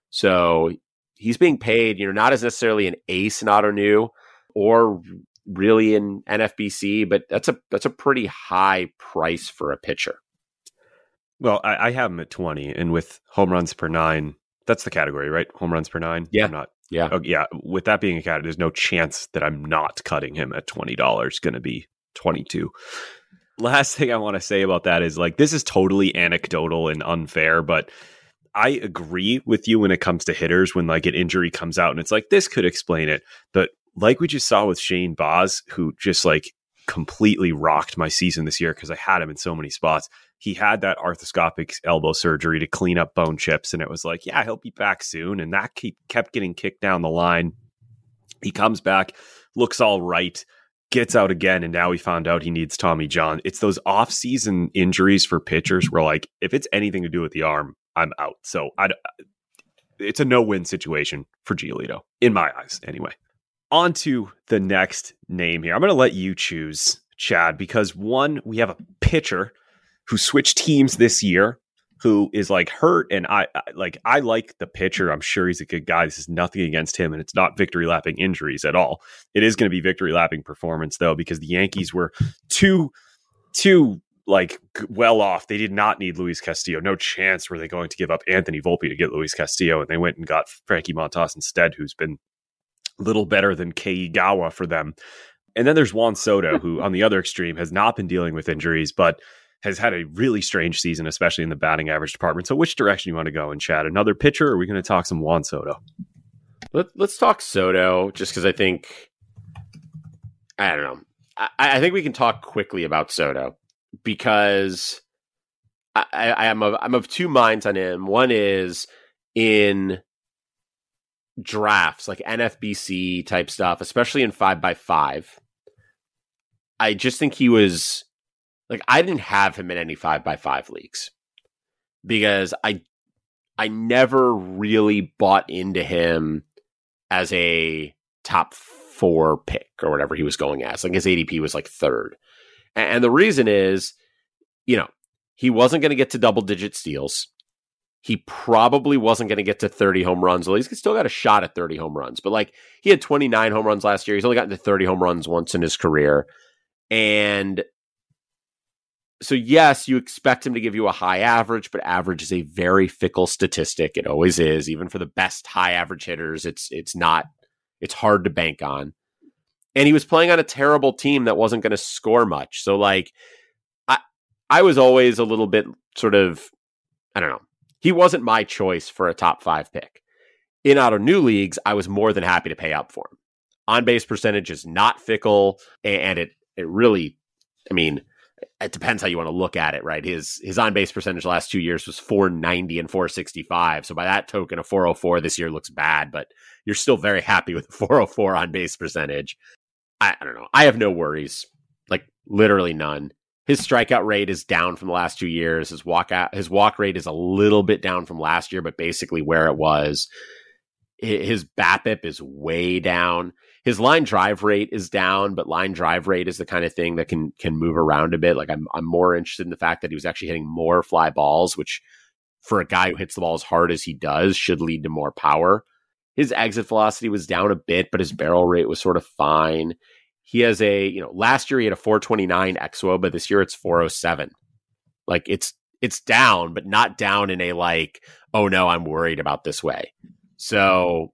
So he's being paid, you know, not as necessarily an ace in auto new or really in N F B C, but that's a that's a pretty high price for a pitcher. Well, I, I have him at twenty, and with home runs per nine, that's the category, right? Home runs per nine. Yeah, I'm not. Yeah, oh, yeah. With that being a category, there's no chance that I'm not cutting him at twenty dollars. Going to be twenty-two. Last thing I want to say about that is like this is totally anecdotal and unfair, but I agree with you when it comes to hitters when like an injury comes out and it's like this could explain it, but like we just saw with Shane Baz, who just like completely rocked my season this year because I had him in so many spots. He had that arthroscopic elbow surgery to clean up bone chips, and it was like, yeah, he'll be back soon. And that keep, kept getting kicked down the line. He comes back, looks all right, gets out again, and now we found out he needs Tommy John. It's those off-season injuries for pitchers where, like, if it's anything to do with the arm, I'm out. So I, it's a no-win situation for Giolito, in my eyes, anyway. On to the next name here. I'm going to let you choose, Chad, because one, we have a pitcher who switched teams this year, who is like hurt, and I, I like I like the pitcher. I'm sure he's a good guy. This is nothing against him, and it's not victory lapping injuries at all. It is going to be victory lapping performance though, because the Yankees were too too like well off. They did not need Luis Castillo. No chance were they going to give up Anthony Volpe to get Luis Castillo, and they went and got Frankie Montas instead, who's been little better than Keigawa for them. And then there's Juan Soto, who on the other extreme has not been dealing with injuries, but has had a really strange season, especially in the batting average department. So which direction you want to go in, Chad? Another pitcher, or are we going to talk some Juan Soto? Let, let's talk Soto, just because I think, I don't know. I, I think we can talk quickly about Soto, because I, I, I'm, of, I'm of two minds on him. One is in drafts, like N F B C type stuff, especially in five by five. I just think he was... Like, I didn't have him in any five by five leagues because I I never really bought into him as a top four pick or whatever he was going as. Like, his A D P was like third. And, and the reason is, you know, he wasn't going to get to double-digit steals. He probably wasn't going to get to thirty home runs. Well, he's still got a shot at thirty home runs. But, like, he had twenty-nine home runs last year. He's only gotten to thirty home runs once in his career. And... So yes, you expect him to give you a high average, but average is a very fickle statistic. It always is. Even for the best high average hitters, it's it's not, it's hard to bank on. And he was playing on a terrible team that wasn't going to score much. So like, I I was always a little bit sort of, I don't know. He wasn't my choice for a top five pick. In auto new leagues, I was more than happy to pay up for him. On base percentage is not fickle, and it it really, I mean, it depends how you want to look at it, right? His his on-base percentage the last two years was four ninety and four sixty-five. So by that token, a four oh four this year looks bad, but you're still very happy with the four oh four on-base percentage. I, I don't know. I have no worries, like literally none. His strikeout rate is down from the last two years. His walk out, his walk rate is a little bit down from last year, but basically where it was. His BABIP is way down. His line drive rate is down, but line drive rate is the kind of thing that can can move around a bit. Like I'm I'm more interested in the fact that he was actually hitting more fly balls, which for a guy who hits the ball as hard as he does should lead to more power. His exit velocity was down a bit, but his barrel rate was sort of fine. He has a, you know, last year he had a four twenty-nine X W O, but this year it's four oh seven. Like it's it's down, but not down in a like, oh no, I'm worried about this way. So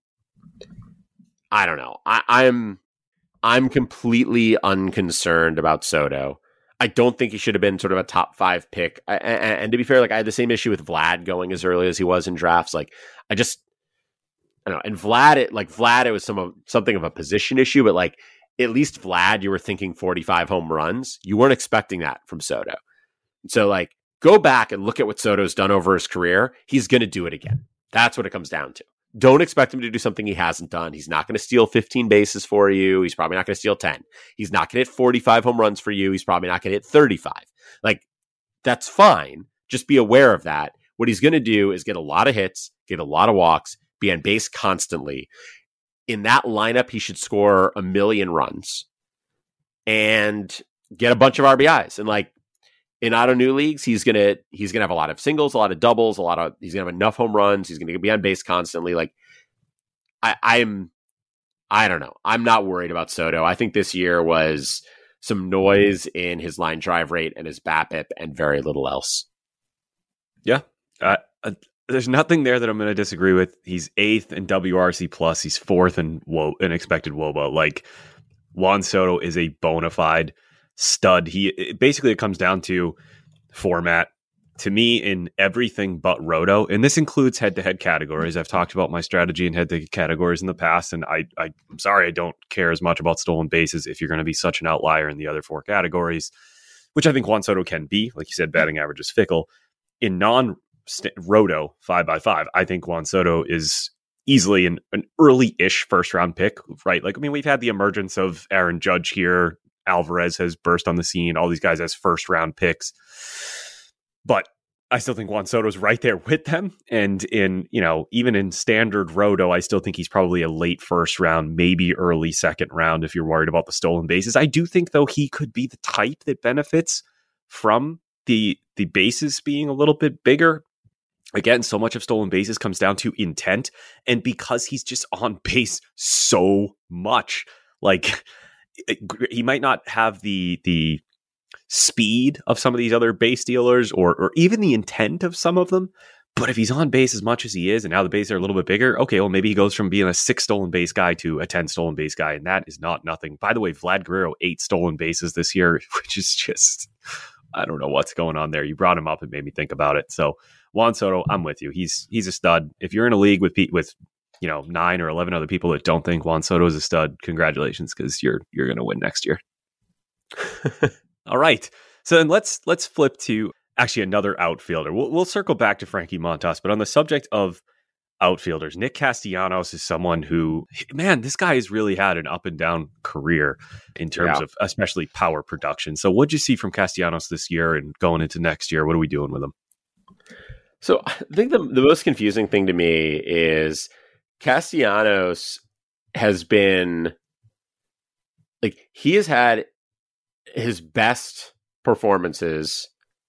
I don't know. I, I'm I'm completely unconcerned about Soto. I don't think he should have been sort of a top five pick. I, and, and to be fair, like I had the same issue with Vlad going as early as he was in drafts. Like I just, I don't know. And Vlad, it like Vlad, it was some of, something of a position issue, but like at least Vlad, you were thinking forty-five home runs. You weren't expecting that from Soto. So like go back and look at what Soto's done over his career. He's going to do it again. That's what it comes down to. Don't expect him to do something he hasn't done. He's not going to steal fifteen bases for you. He's probably not going to steal ten. He's not going to hit forty-five home runs for you. He's probably not going to hit thirty-five. Like, that's fine. Just be aware of that. What he's going to do is get a lot of hits, get a lot of walks, be on base constantly. In that lineup, he should score a million runs and get a bunch of R B Is. And like, in auto new leagues, he's gonna he's gonna have a lot of singles, a lot of doubles, a lot of he's gonna have enough home runs. He's gonna be on base constantly. Like I, I'm, I don't know. I'm not worried about Soto. I think this year was some noise in his line drive rate and his BABIP, and very little else. Yeah, uh, uh, there's nothing there that I'm going to disagree with. He's eighth in W R C plus. He's fourth in wo- in expected W O B A. Like Juan Soto is a bona fide stud. He it basically it comes down to format to me in everything but roto, and this includes head-to-head categories. I've talked about my strategy in head-to-head categories in the past, and I, I I'm sorry I don't care as much about stolen bases if you're going to be such an outlier in the other four categories, which I think Juan Soto can be. Like you said, batting average is fickle. In non-roto five by five, I think Juan Soto is easily an, an early-ish first-round pick, right? Like, I mean, we've had the emergence of Aaron Judge here. Alvarez has burst on the scene. All these guys as first-round picks. But I still think Juan Soto's right there with them. And in, you know, even in standard roto, I still think he's probably a late first round, maybe early second round if you're worried about the stolen bases. I do think, though, he could be the type that benefits from the the bases being a little bit bigger. Again, so much of stolen bases comes down to intent. And because he's just on base so much, like he might not have the the speed of some of these other base stealers or or even the intent of some of them, But if he's on base as much as he is, and now the bases are a little bit bigger, okay, well, maybe he goes from being a six stolen base guy to a ten stolen base guy, and that is not nothing. By the way, Vlad Guerrero, eight stolen bases this year, which is just, I don't know what's going on there. You brought him up and made me think about it. So Juan Soto, I'm with you. He's he's a stud. If you're in a league with with you know nine or eleven other people that don't think Juan Soto is a stud, congratulations, because you're you're going to win next year. All right, so then let's let's flip to actually another outfielder. We'll, we'll circle back to Frankie Montas, but on the subject of outfielders, Nick Castellanos is someone who, man, this guy has really had an up and down career in terms yeah. of especially power production. So what'd you see from Castellanos this year and going into next year? What are we doing with him? So I think the, the most confusing thing to me is Castellanos has been like, he has had his best performances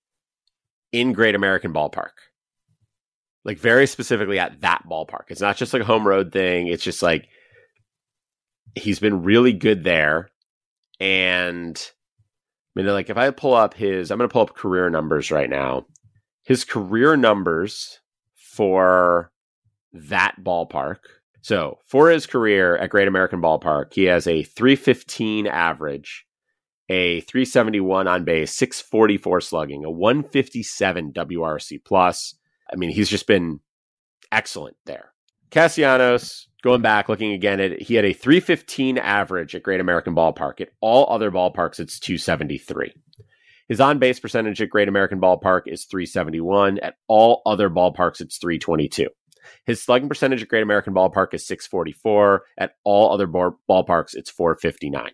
in Great American Ballpark, like very specifically at that ballpark. It's not just like a home road thing. It's just like he's been really good there. And I mean, like if I pull up his, I'm going to pull up career numbers right now. His career numbers for that ballpark. So for his career at Great American Ballpark, he has a three fifteen average, a three seventy-one on base, six forty-four slugging, a one fifty-seven W R C plus. I mean, he's just been excellent there. Castellanos, going back, looking again at it, he had a three fifteen average at Great American Ballpark. At all other ballparks, it's two seventy-three. His on-base percentage at Great American Ballpark is three seventy-one. At all other ballparks, it's three twenty-two. His slugging percentage at Great American Ballpark is six forty-four. At all other bar- ballparks, it's four fifty-nine.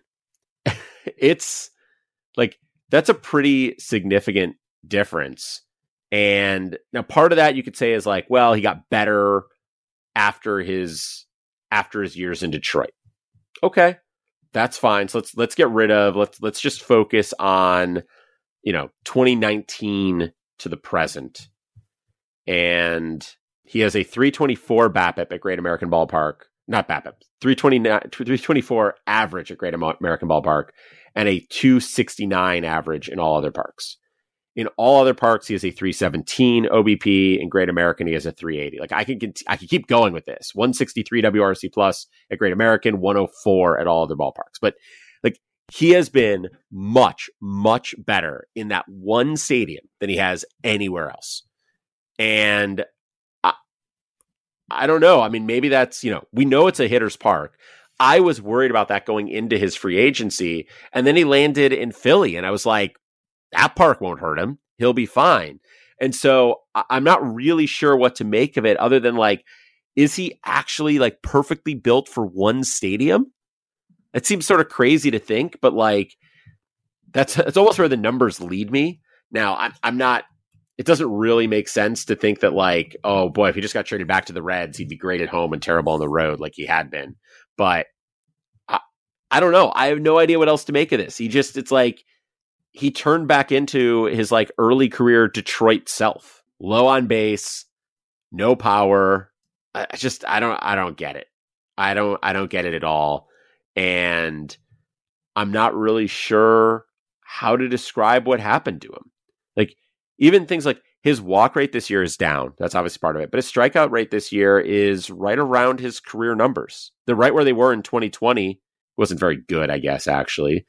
It's like, that's a pretty significant difference. And now part of that you could say is like, well, he got better after his, after his years in Detroit. Okay, that's fine. So let's, let's get rid of, let's, let's just focus on, you know, twenty nineteen to the present. And he has a three twenty-four BABIP at Great American Ballpark. Not BABIP, three twenty-four average at Great American Ballpark, and a two sixty-nine average in all other parks. In all other parks, he has a three seventeen O B P. In Great American, he has a three eighty. Like I could, I could keep going with this. one sixty-three W R C plus at Great American, one oh four at all other ballparks. But like he has been much, much better in that one stadium than he has anywhere else. And I don't know. I mean, maybe that's, you know, we know it's a hitter's park. I was worried about that going into his free agency. And then he landed in Philly. And I was like, that park won't hurt him. He'll be fine. And so I'm not really sure what to make of it other than like, is he actually like perfectly built for one stadium? It seems sort of crazy to think, but like, that's, that's almost where the numbers lead me. Now, I'm, I'm not, it doesn't really make sense to think that like, oh boy, if he just got traded back to the Reds, he'd be great at home and terrible on the road like he had been. But I, I don't know. I have no idea what else to make of this. He just, it's like he turned back into his like early career Detroit self. Low on base, no power. I just, I don't, I don't get it. I don't, I don't get it at all. And I'm not really sure how to describe what happened to him. Like, even things like his walk rate this year is down. That's obviously part of it. But his strikeout rate this year is right around his career numbers. They're right where they were in twenty twenty. Wasn't very good, I guess, actually.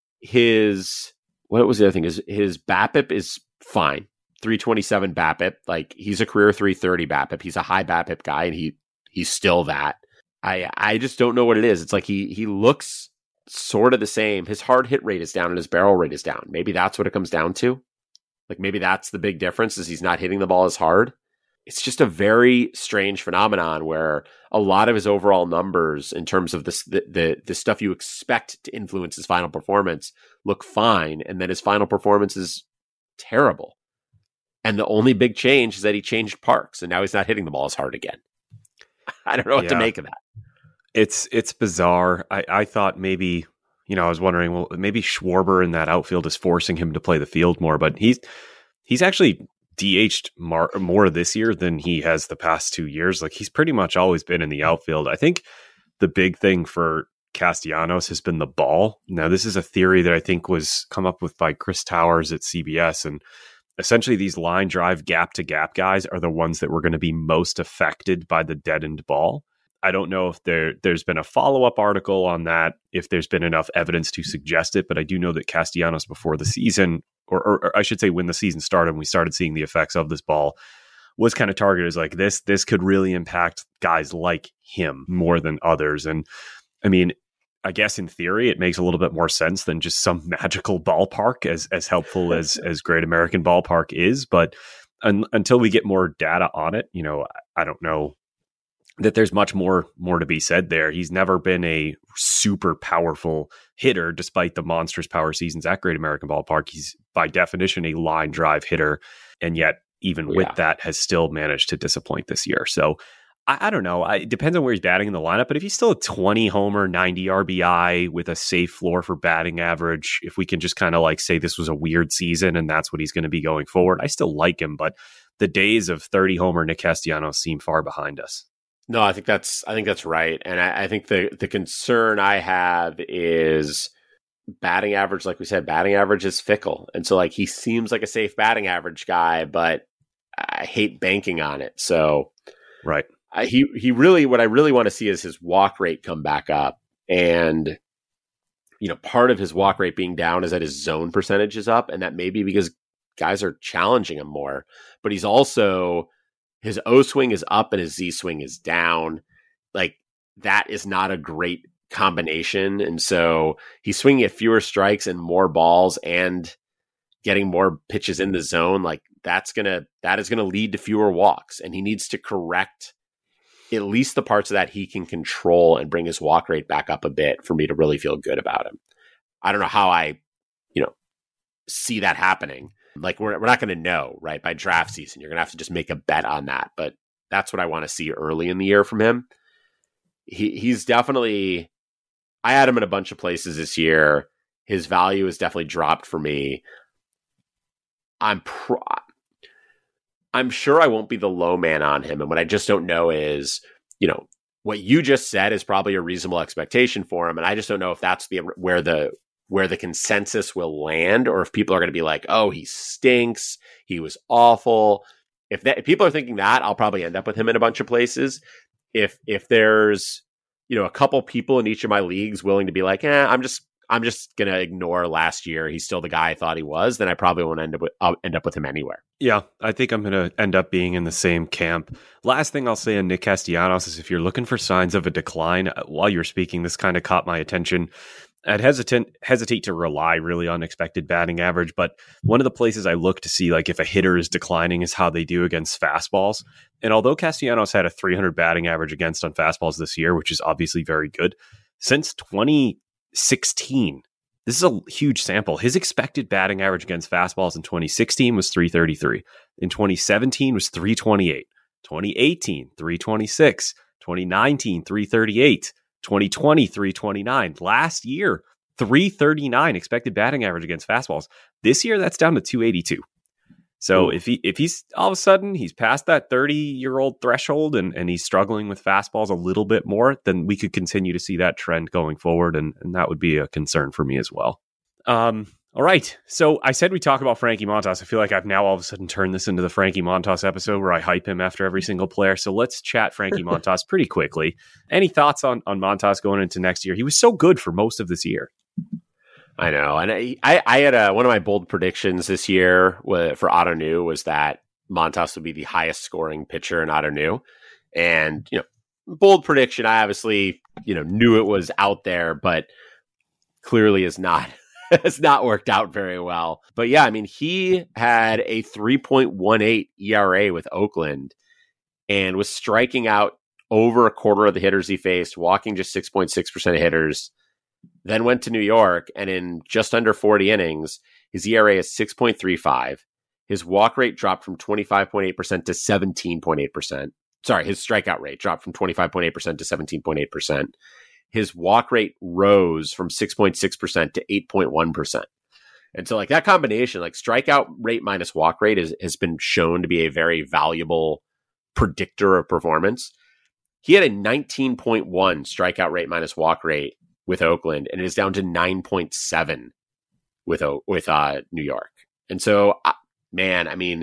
His, what was the other thing? His, his BABIP is fine. three twenty-seven BABIP. Like, he's a career three thirty BABIP. He's a high BABIP guy, and he he's still that. I I just don't know what it is. It's like he he looks sort of the same. His hard hit rate is down and his barrel rate is down. Maybe that's what it comes down to. Like maybe that's the big difference is he's not hitting the ball as hard. It's just a very strange phenomenon where a lot of his overall numbers in terms of this, the, the, the stuff you expect to influence his final performance look fine. And then his final performance is terrible. And the only big change is that he changed parks and now he's not hitting the ball as hard again. I don't know what yeah. to make of that. It's, it's bizarre. I, I thought maybe, you know, I was wondering, well, maybe Schwarber in that outfield is forcing him to play the field more, but he's he's actually D H'd more, more this year than he has the past two years. Like he's pretty much always been in the outfield. I think the big thing for Castellanos has been the ball. Now, this is a theory that I think was come up with by Chris Towers at C B S, and essentially these line drive gap to gap guys are the ones that were going to be most affected by the deadened ball. I don't know if there, there's been a follow-up article on that, if there's been enough evidence to suggest it, but I do know that Castellanos before the season, or, or, or I should say when the season started, and we started seeing the effects of this ball, was kind of targeted as like, this, this could really impact guys like him more than others. And I mean, I guess in theory, it makes a little bit more sense than just some magical ballpark, as, as helpful as, as Great American Ballpark is. But un, until we get more data on it, you know, I, I don't know that there's much more more to be said there. He's never been a super powerful hitter, despite the monstrous power seasons at Great American Ballpark. He's by definition a line drive hitter, and yet even yeah. with that has still managed to disappoint this year. So I, I don't know. I, it depends on where he's batting in the lineup, but if he's still a twenty homer, ninety R B I with a safe floor for batting average, if we can just kind of like say this was a weird season and that's what he's going to be going forward, I still like him, but the days of thirty homer Nick Castellanos seem far behind us. No, I think that's I think that's right. And I, I think the, the concern I have is batting average. Like we said, batting average is fickle. And so like he seems like a safe batting average guy, but I hate banking on it. So right. I, he he really what I really want to see is his walk rate come back up. And you know, part of his walk rate being down is that his zone percentage is up, and that may be because guys are challenging him more. But he's also his O swing is up and his Z swing is down. Like that is not a great combination. And so he's swinging at fewer strikes and more balls and getting more pitches in the zone. Like that's going to, that is going to lead to fewer walks, and he needs to correct at least the parts of that he can control and bring his walk rate back up a bit for me to really feel good about him. I don't know how I, you know, see that happening. Like we're we're not going to know, right? By draft season, you're going to have to just make a bet on that. But that's what I want to see early in the year from him. He he's definitely, I had him in a bunch of places this year. His value has definitely dropped for me. I'm pro- I'm sure I won't be the low man on him. And what I just don't know is, you know, what you just said is probably a reasonable expectation for him. And I just don't know if that's the where the where the consensus will land, or if people are going to be like, oh, he stinks, he was awful. If, that, if people are thinking that, I'll probably end up with him in a bunch of places. If if there's, you know, a couple people in each of my leagues willing to be like, eh, I'm just I'm just going to ignore last year, he's still the guy I thought he was, then I probably won't end up with, I'll end up with him anywhere. Yeah, I think I'm going to end up being in the same camp. Last thing I'll say on Nick Castellanos is if you're looking for signs of a decline, while you're speaking, this kind of caught my attention. I'd hesitant, hesitate to rely really on expected batting average, but one of the places I look to see like if a hitter is declining is how they do against fastballs. And although Castellanos had a three hundred batting average against on fastballs this year, which is obviously very good, since twenty sixteen, this is a huge sample. His expected batting average against fastballs in twenty sixteen was three thirty-three. In twenty seventeen was three twenty-eight. twenty eighteen, three twenty-six. twenty nineteen, three thirty-eight. twenty twenty, three twenty-nine. Last year, three thirty-nine expected batting average against fastballs. This year, that's down to two eighty-two. So Ooh. if he if he's all of a sudden he's past that thirty-year-old threshold and, and he's struggling with fastballs a little bit more, then we could continue to see that trend going forward, and, and that would be a concern for me as well. Um, all right. So I said we talk about Frankie Montas. I feel like I've now all of a sudden turned this into the Frankie Montas episode where I hype him after every single player. So let's chat Frankie Montas pretty quickly. Any thoughts on, on Montas going into next year? He was so good for most of this year. I know. And I, I, I had a, one of my bold predictions this year for Ottoneu was that Montas would be the highest scoring pitcher in Ottoneu. And, you know, bold prediction. I obviously, you know, knew it was out there, but clearly is not. It's not worked out very well. But yeah, I mean, he had a three point one eight E R A with Oakland and was striking out over a quarter of the hitters he faced, walking just six point six percent of hitters, then went to New York, and in just under forty innings, his E R A is six point three five. His walk rate dropped from twenty-five point eight percent to seventeen point eight percent. Sorry, his strikeout rate dropped from twenty-five point eight percent to seventeen point eight percent. His walk rate rose from six point six percent to eight point one percent. And so like that combination, like strikeout rate minus walk rate is, has been shown to be a very valuable predictor of performance. He had a nineteen point one strikeout rate minus walk rate with Oakland, and it is down to nine point seven with, with uh, New York. And so I, man, I mean,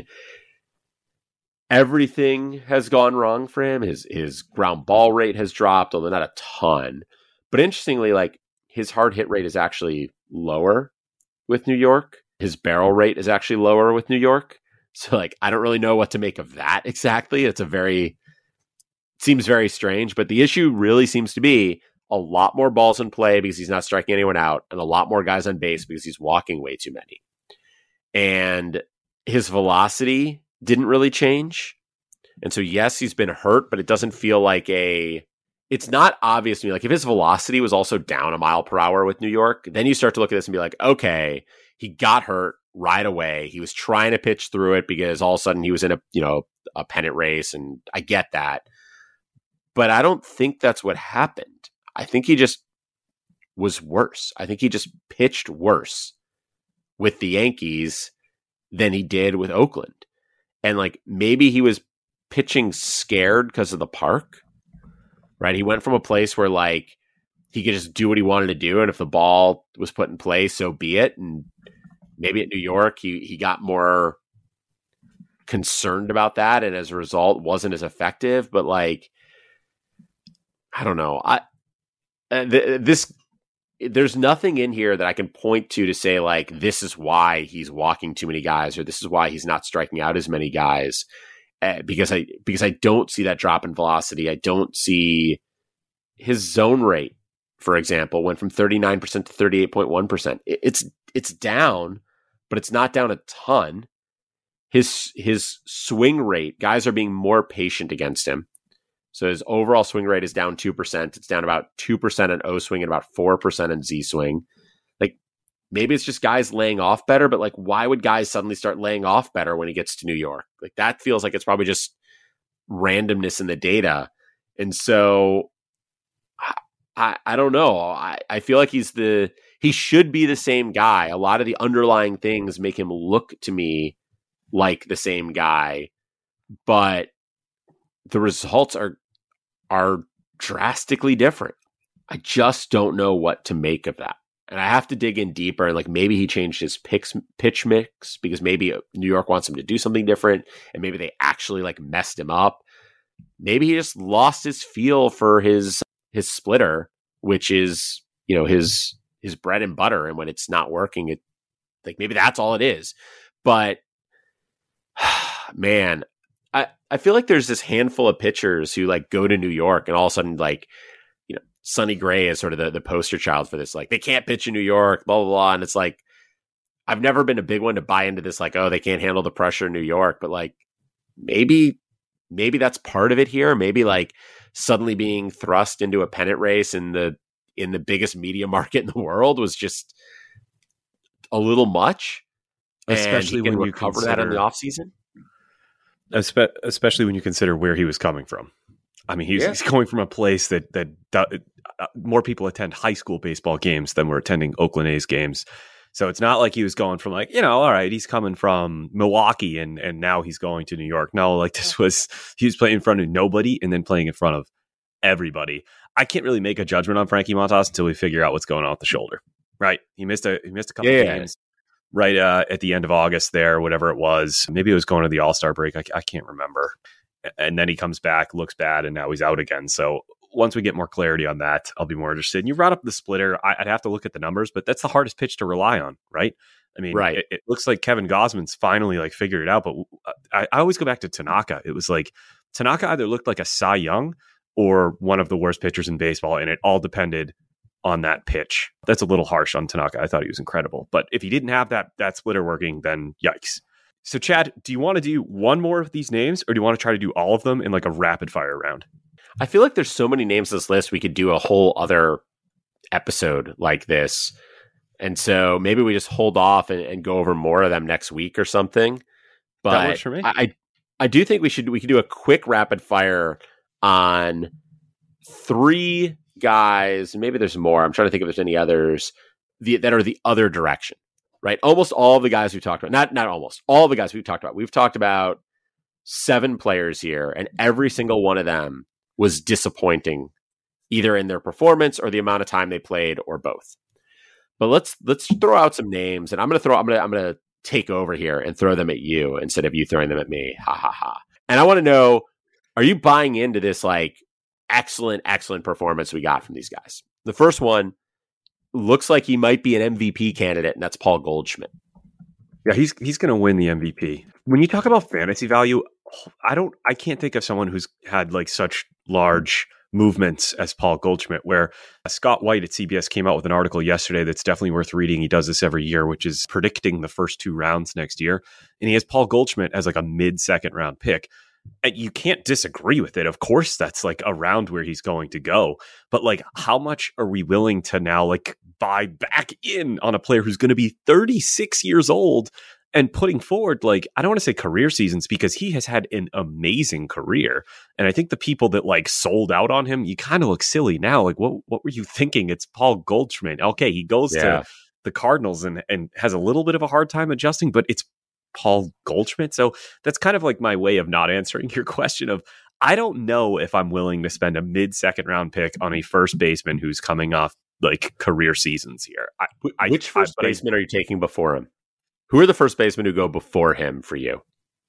everything has gone wrong for him. His his ground ball rate has dropped, although not a ton. But interestingly, like his hard hit rate is actually lower with New York. His barrel rate is actually lower with New York. So like, I don't really know what to make of that exactly. It's a very, seems very strange, but the issue really seems to be a lot more balls in play because he's not striking anyone out, and a lot more guys on base because he's walking way too many. And his velocity didn't really change. And so, yes, he's been hurt, but it doesn't feel like a, it's not obvious to me. Like if his velocity was also down a mile per hour with New York, then you start to look at this and be like, okay, he got hurt right away. He was trying to pitch through it because all of a sudden he was in a, you know, a pennant race. And I get that, but I don't think that's what happened. I think he just was worse. I think he just pitched worse with the Yankees than he did with Oakland. And like, maybe he was pitching scared because of the park, right? He went from a place where like he could just do what he wanted to do. And if the ball was put in play, so be it. And maybe at New York, he, he got more concerned about that. And as a result, wasn't as effective. But like, I don't know. I, uh, th- this, there's nothing in here that I can point to to say like, this is why he's walking too many guys, or this is why he's not striking out as many guys. Uh, because I, because I don't see that drop in velocity. I don't see his zone rate, for example, went from thirty-nine percent to thirty-eight point one percent. It, it's, it's down, but it's not down a ton. His, his swing rate, guys are being more patient against him. So his overall swing rate is down two percent. It's down about two percent in O swing and about four percent in Z swing. Like maybe it's just guys laying off better, but like, why would guys suddenly start laying off better when he gets to New York? Like that feels like it's probably just randomness in the data. And so I, I, I don't know. I, I feel like he's the, he should be the same guy. A lot of the underlying things make him look to me like the same guy, but the results are, are drastically different. I just don't know what to make of that. And I have to dig in deeper. And like, maybe he changed his picks, pitch mix because maybe New York wants him to do something different. And maybe they actually like messed him up. Maybe he just lost his feel for his, his splitter, which is, you know, his, his bread and butter. And when it's not working, it like, maybe that's all it is. But man, I, I feel like there's this handful of pitchers who like go to New York and all of a sudden like, you know, Sonny Gray is sort of the, the poster child for this. Like they can't pitch in New York, blah, blah, blah. And it's like, I've never been a big one to buy into this. Like, oh, they can't handle the pressure in New York, but like, maybe, maybe that's part of it here. Maybe like suddenly being thrust into a pennant race in the, in the biggest media market in the world was just a little much. Especially when you cover consider that in the off season. Especially when you consider where he was coming from. I mean, he's, yeah. he's going from a place that that uh, more people attend high school baseball games than were attending Oakland A's games. So it's not like he was going from like, you know, all right, he's coming from Milwaukee and and now he's going to New York. No, like this was, he was playing in front of nobody and then playing in front of everybody. I can't really make a judgment on Frankie Montas until we figure out what's going on with the shoulder, right? He missed a he missed a couple yeah. of games. Right uh, at the end of August there, whatever it was. Maybe it was going to the All-Star break. I, I can't remember. And then he comes back, looks bad, and now he's out again. So once we get more clarity on that, I'll be more interested. And you brought up the splitter. I, I'd have to look at the numbers, but that's the hardest pitch to rely on, right? I mean, right. it, it looks like Kevin Gausman's finally like figured it out. But I, I always go back to Tanaka. It was like Tanaka either looked like a Cy Young or one of the worst pitchers in baseball, and it all depended on that pitch. That's a little harsh on Tanaka. I thought he was incredible. But if he didn't have that that splitter working, then yikes. So Chad, do you want to do one more of these names or do you want to try to do all of them in like a rapid fire round? I feel like there's so many names on this list. We could do a whole other episode like this. And so maybe we just hold off and, and go over more of them next week or something. But that works for me. I, I I do think we should we could do a quick rapid fire on three guys, and maybe there's more. I'm trying to think if there's any others the, that are the other direction, right? Almost all the guys we've talked about, not not almost all the guys we've talked about. We've talked about seven players here, and every single one of them was disappointing, either in their performance or the amount of time they played, or both. But let's let's throw out some names, and I'm gonna throw I'm gonna I'm gonna take over here and throw them at you instead of you throwing them at me. Ha ha ha. And I want to know, are you buying into this like excellent, excellent performance we got from these guys? The first one looks like he might be an M V P candidate, and that's Paul Goldschmidt. Yeah, he's he's going to win the M V P. When you talk about fantasy value, I don't, I can't think of someone who's had like such large movements as Paul Goldschmidt, where uh, Scott White at C B S came out with an article yesterday that's definitely worth reading. He does this every year, which is predicting the first two rounds next year. And he has Paul Goldschmidt as like a mid second round pick. And you can't disagree with it. Of course, that's like around where he's going to go. But like, how much are we willing to now like buy back in on a player who's going to be thirty-six years old and putting forward, like, I don't want to say career seasons because he has had an amazing career. And I think the people that like sold out on him, you kind of look silly now. Like, what what were you thinking? It's Paul Goldschmidt. Okay, he goes yeah. to the Cardinals and, and has a little bit of a hard time adjusting, but it's Paul Goldschmidt. So that's kind of like my way of not answering your question of, I don't know if I'm willing to spend a mid second round pick on a first baseman who's coming off like career seasons here. I, I, Which first I, baseman are you taking before him? Who are the first basemen who go before him for you?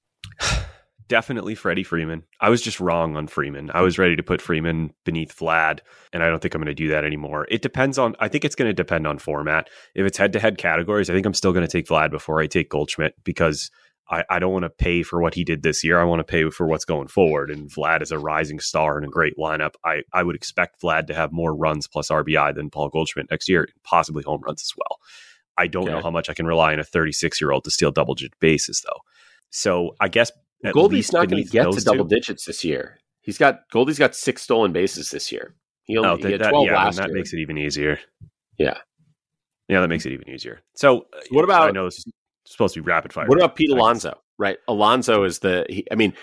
Definitely Freddie Freeman. I was just wrong on Freeman. I was ready to put Freeman beneath Vlad, and I don't think I'm going to do that anymore. It depends on, I think it's going to depend on format. If it's head-to-head categories, I think I'm still going to take Vlad before I take Goldschmidt because I, I don't want to pay for what he did this year. I want to pay for what's going forward, and Vlad is a rising star and a great lineup. I, I would expect Vlad to have more runs plus R B I than Paul Goldschmidt next year, possibly home runs as well. I don't okay. know how much I can rely on a thirty-six-year-old to steal double-digit bases, though. So I guess at Goldie's not going to get to double two. digits this year. He's got Goldie's got six stolen bases this year. He only oh, he had that, twelve yeah, last that year. Makes it even easier. Yeah, yeah, that makes it even easier. So what about? I know this is supposed to be rapid fire. What about Pete Alonso? Right, Alonso is the. He, I mean,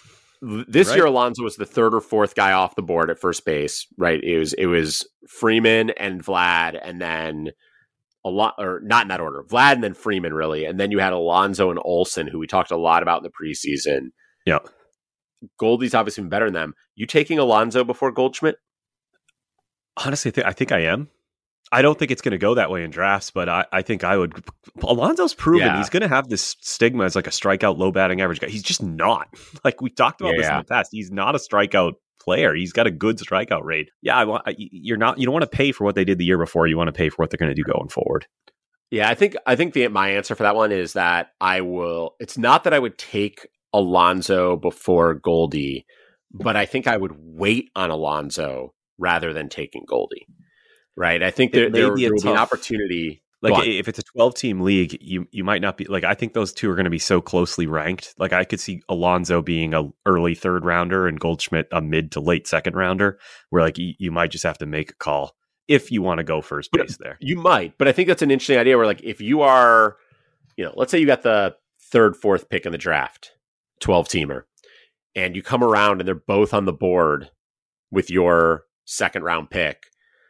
this right. year Alonso was the third or fourth guy off the board at first base. Right, it was it was Freeman and Vlad, and then. A lot, or not in that order, Vlad and then Freeman, really. And then you had Alonso and Olsen, who we talked a lot about in the preseason. Yeah. Goldie's obviously been better than them. You taking Alonso before Goldschmidt? Honestly, I think, I think I am. I don't think it's going to go that way in drafts, but I, I think I would. Alonso's proven yeah. he's going to have this stigma as like a strikeout, low batting average guy. He's just not. Like we talked about yeah, this yeah. in the past. He's not a strikeout player. He's got a good strikeout rate. Yeah, I want. You're not. You don't want to pay for what they did the year before. You want to pay for what they're going to do going forward. Yeah, I think. I think the my answer for that one is that I will. It's not that I would take Alonso before Goldie, but I think I would wait on Alonso rather than taking Goldie. Right. I think there, there, there will be an opportunity. Like if it's a twelve team league, you you might not be like, I think those two are going to be so closely ranked. Like I could see Alonso being a early third rounder and Goldschmidt a mid to late second rounder, where like you, you might just have to make a call if you want to go first base there. You might, but I think that's an interesting idea where like if you are, you know, let's say you got the third, fourth pick in the draft, twelve teamer, and you come around and they're both on the board with your second round pick.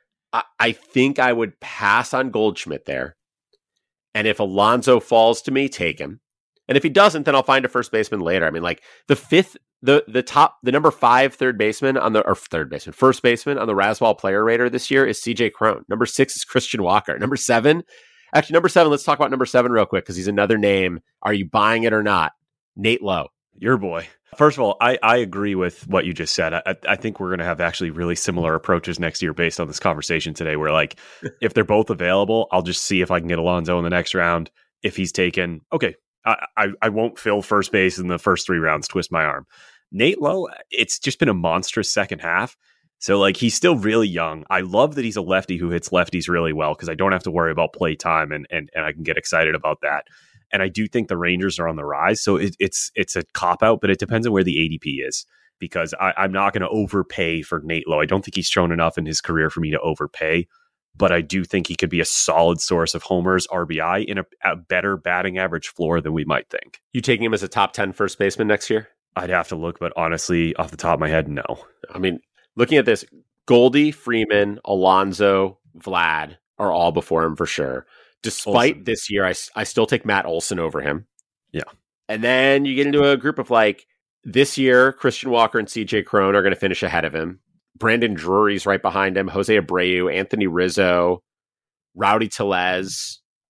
I think I would pass on Goldschmidt there. And if Alonso falls to me, take him. And if he doesn't, then I'll find a first baseman later. I mean, like the fifth, the the top, the number five third baseman on the, or third baseman, first baseman on the Rasball player rater this year is C J Cron. Number six is Christian Walker. Number seven, actually number seven, let's talk about number seven real quick because he's another name. Are you buying it or not? Nate Lowe. Your boy. First of all, I, I agree with what you just said. I, I think we're going to have actually really similar approaches next year based on this conversation today. Where like, if they're both available, I'll just see if I can get Alonso in the next round. If he's taken, okay, I, I, I won't fill first base in the first three rounds, twist my arm. Nate Lowe, it's just been a monstrous second half. So like, he's still really young. I love that he's a lefty who hits lefties really well because I don't have to worry about play time and, and, and I can get excited about that. And I do think the Rangers are on the rise. So it, it's it's a cop-out, but it depends on where the A D P is. Because I, I'm not going to overpay for Nate Lowe. I don't think he's shown enough in his career for me to overpay. But I do think he could be a solid source of homers, R B I, in a, a better batting average floor than we might think. You taking him as a top ten first baseman next year? I'd have to look, but honestly, off the top of my head, no. I mean, looking at this, Goldie, Freeman, Alonso, Vlad are all before him for sure. Despite Olsen. This year, I, I still take Matt Olson over him. Yeah. And then you get into a group of like, this year, Christian Walker and C J Cron are going to finish ahead of him. Brandon Drury's right behind him. Jose Abreu, Anthony Rizzo, Rowdy Tellez.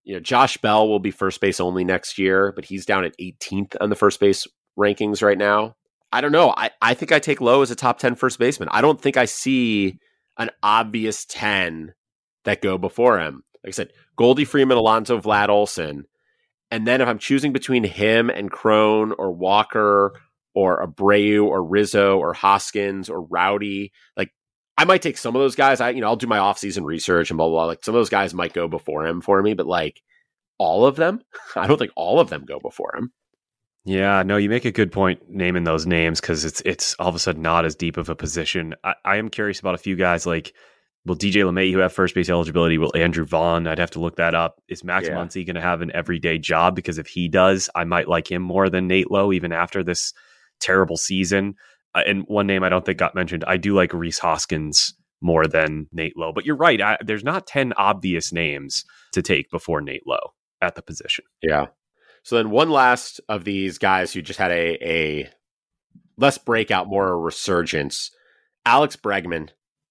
you know, Josh Bell will be first base only next year, but he's down at eighteenth on the first base rankings right now. I don't know. I, I think I take Lowe as a top ten first baseman. I don't think I see an obvious ten that go before him. Like I said, Goldie Freeman, Alonso, Vlad Olson. And then if I'm choosing between him and Crone or Walker or Abreu or Rizzo or Hoskins or Rowdy, like I might take some of those guys. I, you know, I'll do my offseason research and blah, blah, blah. Like some of those guys might go before him for me, but like all of them, I don't think all of them go before him. Yeah, no, you make a good point naming those names because it's it's all of a sudden not as deep of a position. I, I am curious about a few guys like, will D J LeMahieu have first base eligibility? Will Andrew Vaughn? I'd have to look that up. Is Max Yeah. Muncy going to have an everyday job? Because if he does, I might like him more than Nate Lowe, even after this terrible season. Uh, and one name I don't think got mentioned, I do like Rhys Hoskins more than Nate Lowe. But you're right. I, there's not ten obvious names to take before Nate Lowe at the position. Yeah. So then one last of these guys who just had a, a less breakout, more a resurgence, Alex Bregman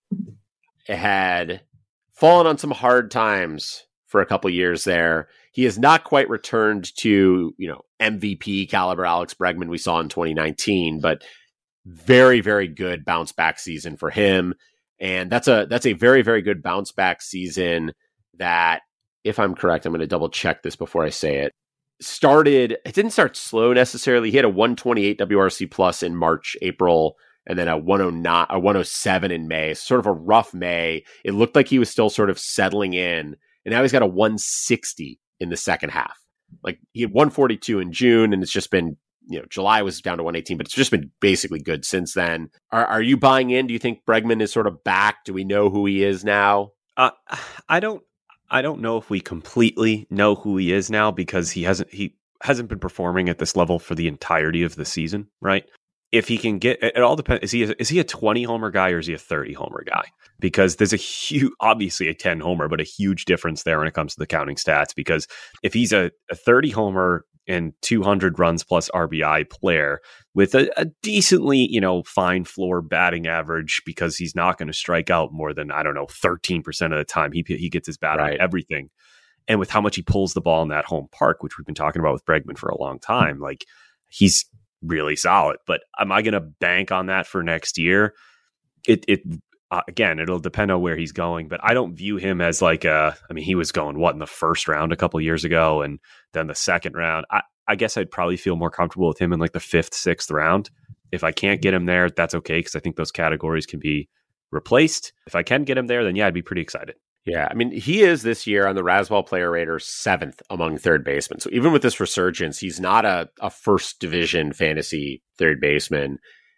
had fallen on some hard times for a couple years there. He has not quite returned to, you know, M V P caliber Alex Bregman we saw in twenty nineteen, but very, very good bounce back season for him. And that's a, that's a very, very good bounce back season that, if I'm correct, I'm going to double check this before I say it. Started, it didn't start slow necessarily. He had a one twenty-eight W R C plus in March, April, and then a one oh nine, a one oh seven in May. Sort of a rough May. It looked like he was still sort of settling in, and now he's got a one sixty in the second half. Like he had one forty-two in June, and it's just been, you know, July was down to one eighteen, but it's just been basically good since then. Are, are you buying in? Do you think Bregman is sort of back? Do we know who he is now? Uh, I don't. I don't know if we completely know who he is now because he hasn't he hasn't been performing at this level for the entirety of the season, right? If he can get, it all depends. Is he a, is he a twenty homer guy or is he a thirty homer guy? Because there's a huge, obviously a ten homer, but a huge difference there when it comes to the counting stats. Because if he's a, a thirty homer and two hundred runs plus R B I player with a, a decently, you know, fine floor batting average, because he's not going to strike out more than, I don't know, thirteen percent of the time. He he gets his bat Right. on everything. And with how much he pulls the ball in that home park, which we've been talking about with Bregman for a long time, like he's really solid. But am I going to bank on that for next year? It it uh, again, it'll depend on where he's going, but I don't view him as like a, I mean, he was going what in the first round a couple of years ago, and then the second round. I, I guess I'd probably feel more comfortable with him in like the fifth, sixth round. If I can't get him there, that's okay, because I think those categories can be replaced. If I can get him there, then yeah, I'd be pretty excited. Yeah, I mean, he is this year on the Razzball Player Rater seventh among third basemen. So even with this resurgence, he's not a, a first division fantasy third baseman.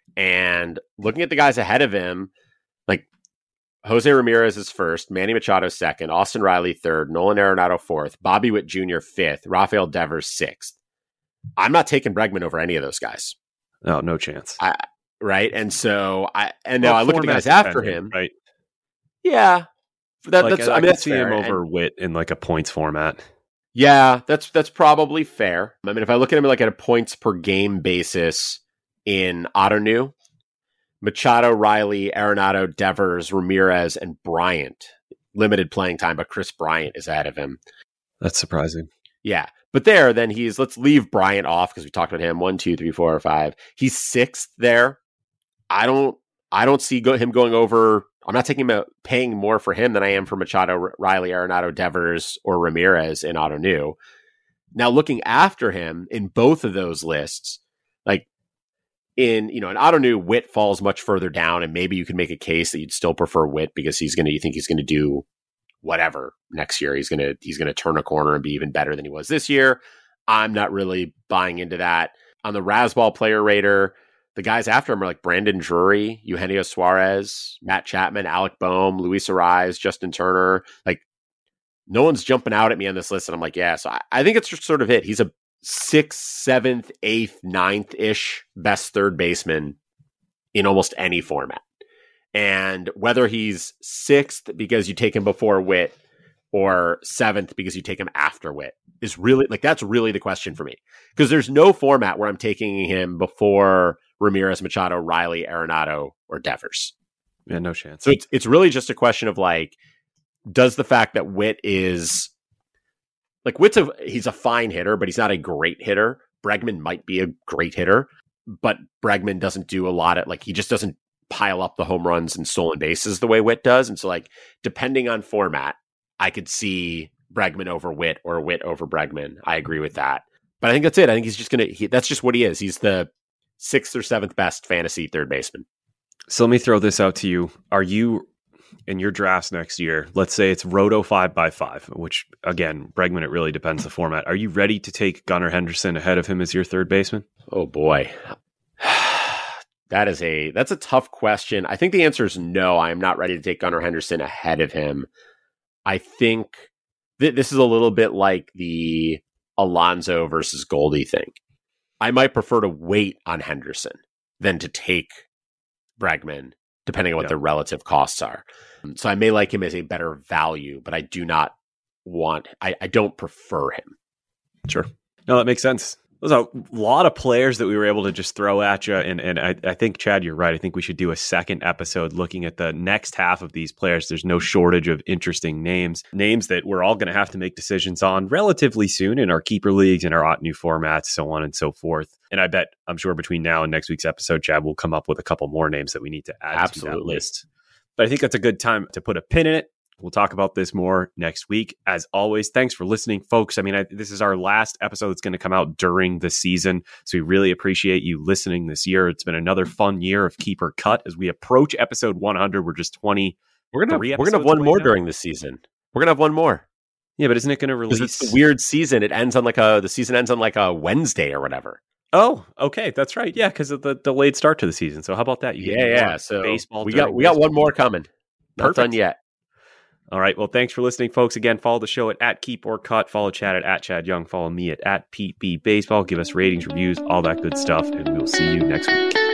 And looking at the guys ahead of him, like Jose Ramirez is first, Manny Machado second, Austin Riley third, Nolan Arenado fourth, Bobby Witt Junior fifth, Rafael Devers sixth. I'm not taking Bregman over any of those guys. No, no chance. I, right? And so I and now Well, I look at the format guys after dependent, him. right? Yeah. That, Like, that's I, I I mean could that's see fair. him And- over Witt in like a points format. Yeah, that's that's probably fair. I mean, if I look at him like at a points per game basis in Ottoneu, Machado, Riley, Arenado, Devers, Ramirez, and Bryant, limited playing time, but Chris Bryant is ahead of him. That's surprising. Yeah, but there, then he's, let's leave Bryant off because we talked about him, one, two, three, four, or five. He's sixth there. I don't, I don't see go, him going over. I'm not taking him, paying more for him than I am for Machado, Riley, Arenado, Devers, or Ramirez in Ottoneu. Now, looking after him in both of those lists, like in, you know, in Ottoneu, Witt falls much further down, and maybe you could make a case that you'd still prefer Witt because he's going to, you think he's going to do whatever next year. He's going to, he's going to turn a corner and be even better than he was this year. I'm not really buying into that. On the Razzball Player Rater, the guys after him are like Brandon Drury, Eugenio Suarez, Matt Chapman, Alec Boehm, Luis Ariz, Justin Turner. Like, no one's jumping out at me on this list. And I'm like, yeah, so I, I think it's just sort of it. He's a sixth, seventh, eighth, ninth-ish best third baseman in almost any format. And whether he's sixth because you take him before Witt or seventh because you take him after Witt is really, like, that's really the question for me. Because there's no format where I'm taking him before Ramirez, Machado, Riley, Arenado, or Devers. Yeah, no chance. So it's it's really just a question of, like, does the fact that Witt is like Witt's a, he's a fine hitter, but he's not a great hitter. Bregman might be a great hitter, but Bregman doesn't do a lot of, like, he just doesn't pile up the home runs and stolen bases the way Witt does. And so, like, depending on format, I could see Bregman over Witt or Witt over Bregman. I agree with that. But I think that's it. I think he's just going to, he, that's just what he is. He's the sixth or seventh best fantasy third baseman. So let me throw this out to you. Are you, in your drafts next year, let's say it's Roto five by five, which, again, Bregman, it really depends the format. Are you ready to take Gunnar Henderson ahead of him as your third baseman? Oh, boy. That is a, that's a tough question. I think the answer is no. I am not ready to take Gunnar Henderson ahead of him. I think th- this is a little bit like the Alonso versus Goldie thing. I might prefer to wait on Henderson than to take Bregman, depending on what yeah. their relative costs are. So I may like him as a better value, but I do not want, I, I don't prefer him. Sure. No, that makes sense. There's a lot of players that we were able to just throw at you. And, and I, I think, Chad, you're right. I think we should do a second episode looking at the next half of these players. There's no shortage of interesting names, names that we're all going to have to make decisions on relatively soon in our keeper leagues and our new formats, so on and so forth. And I bet, I'm sure between now and next week's episode, Chad will come up with a couple more names that we need to add Absolutely. to that list. But I think that's a good time to put a pin in it. We'll talk about this more next week. As always, thanks for listening, folks. I mean, I, this is our last episode that's going to come out during the season. So we really appreciate you listening this year. It's been another fun year of Keep or Cut. As we approach episode one hundred, we're just twenty. We're going to we're gonna have one more now. During the season. We're going to have one more. Yeah, but isn't it going to release? It's a weird season. It ends on like a, the season ends on like a Wednesday or whatever. Oh, okay. That's right. Yeah, because of the delayed start to the season. So how about that? You yeah, yeah. So baseball we got, we got one more coming. Not Perfect. done yet. All right. Well, thanks for listening, folks. Again, follow the show at, at Keep or Cut. Follow Chad at, at Chad Young. Follow me at, at Pete B Baseball. Give us ratings, reviews, all that good stuff. And we'll see you next week.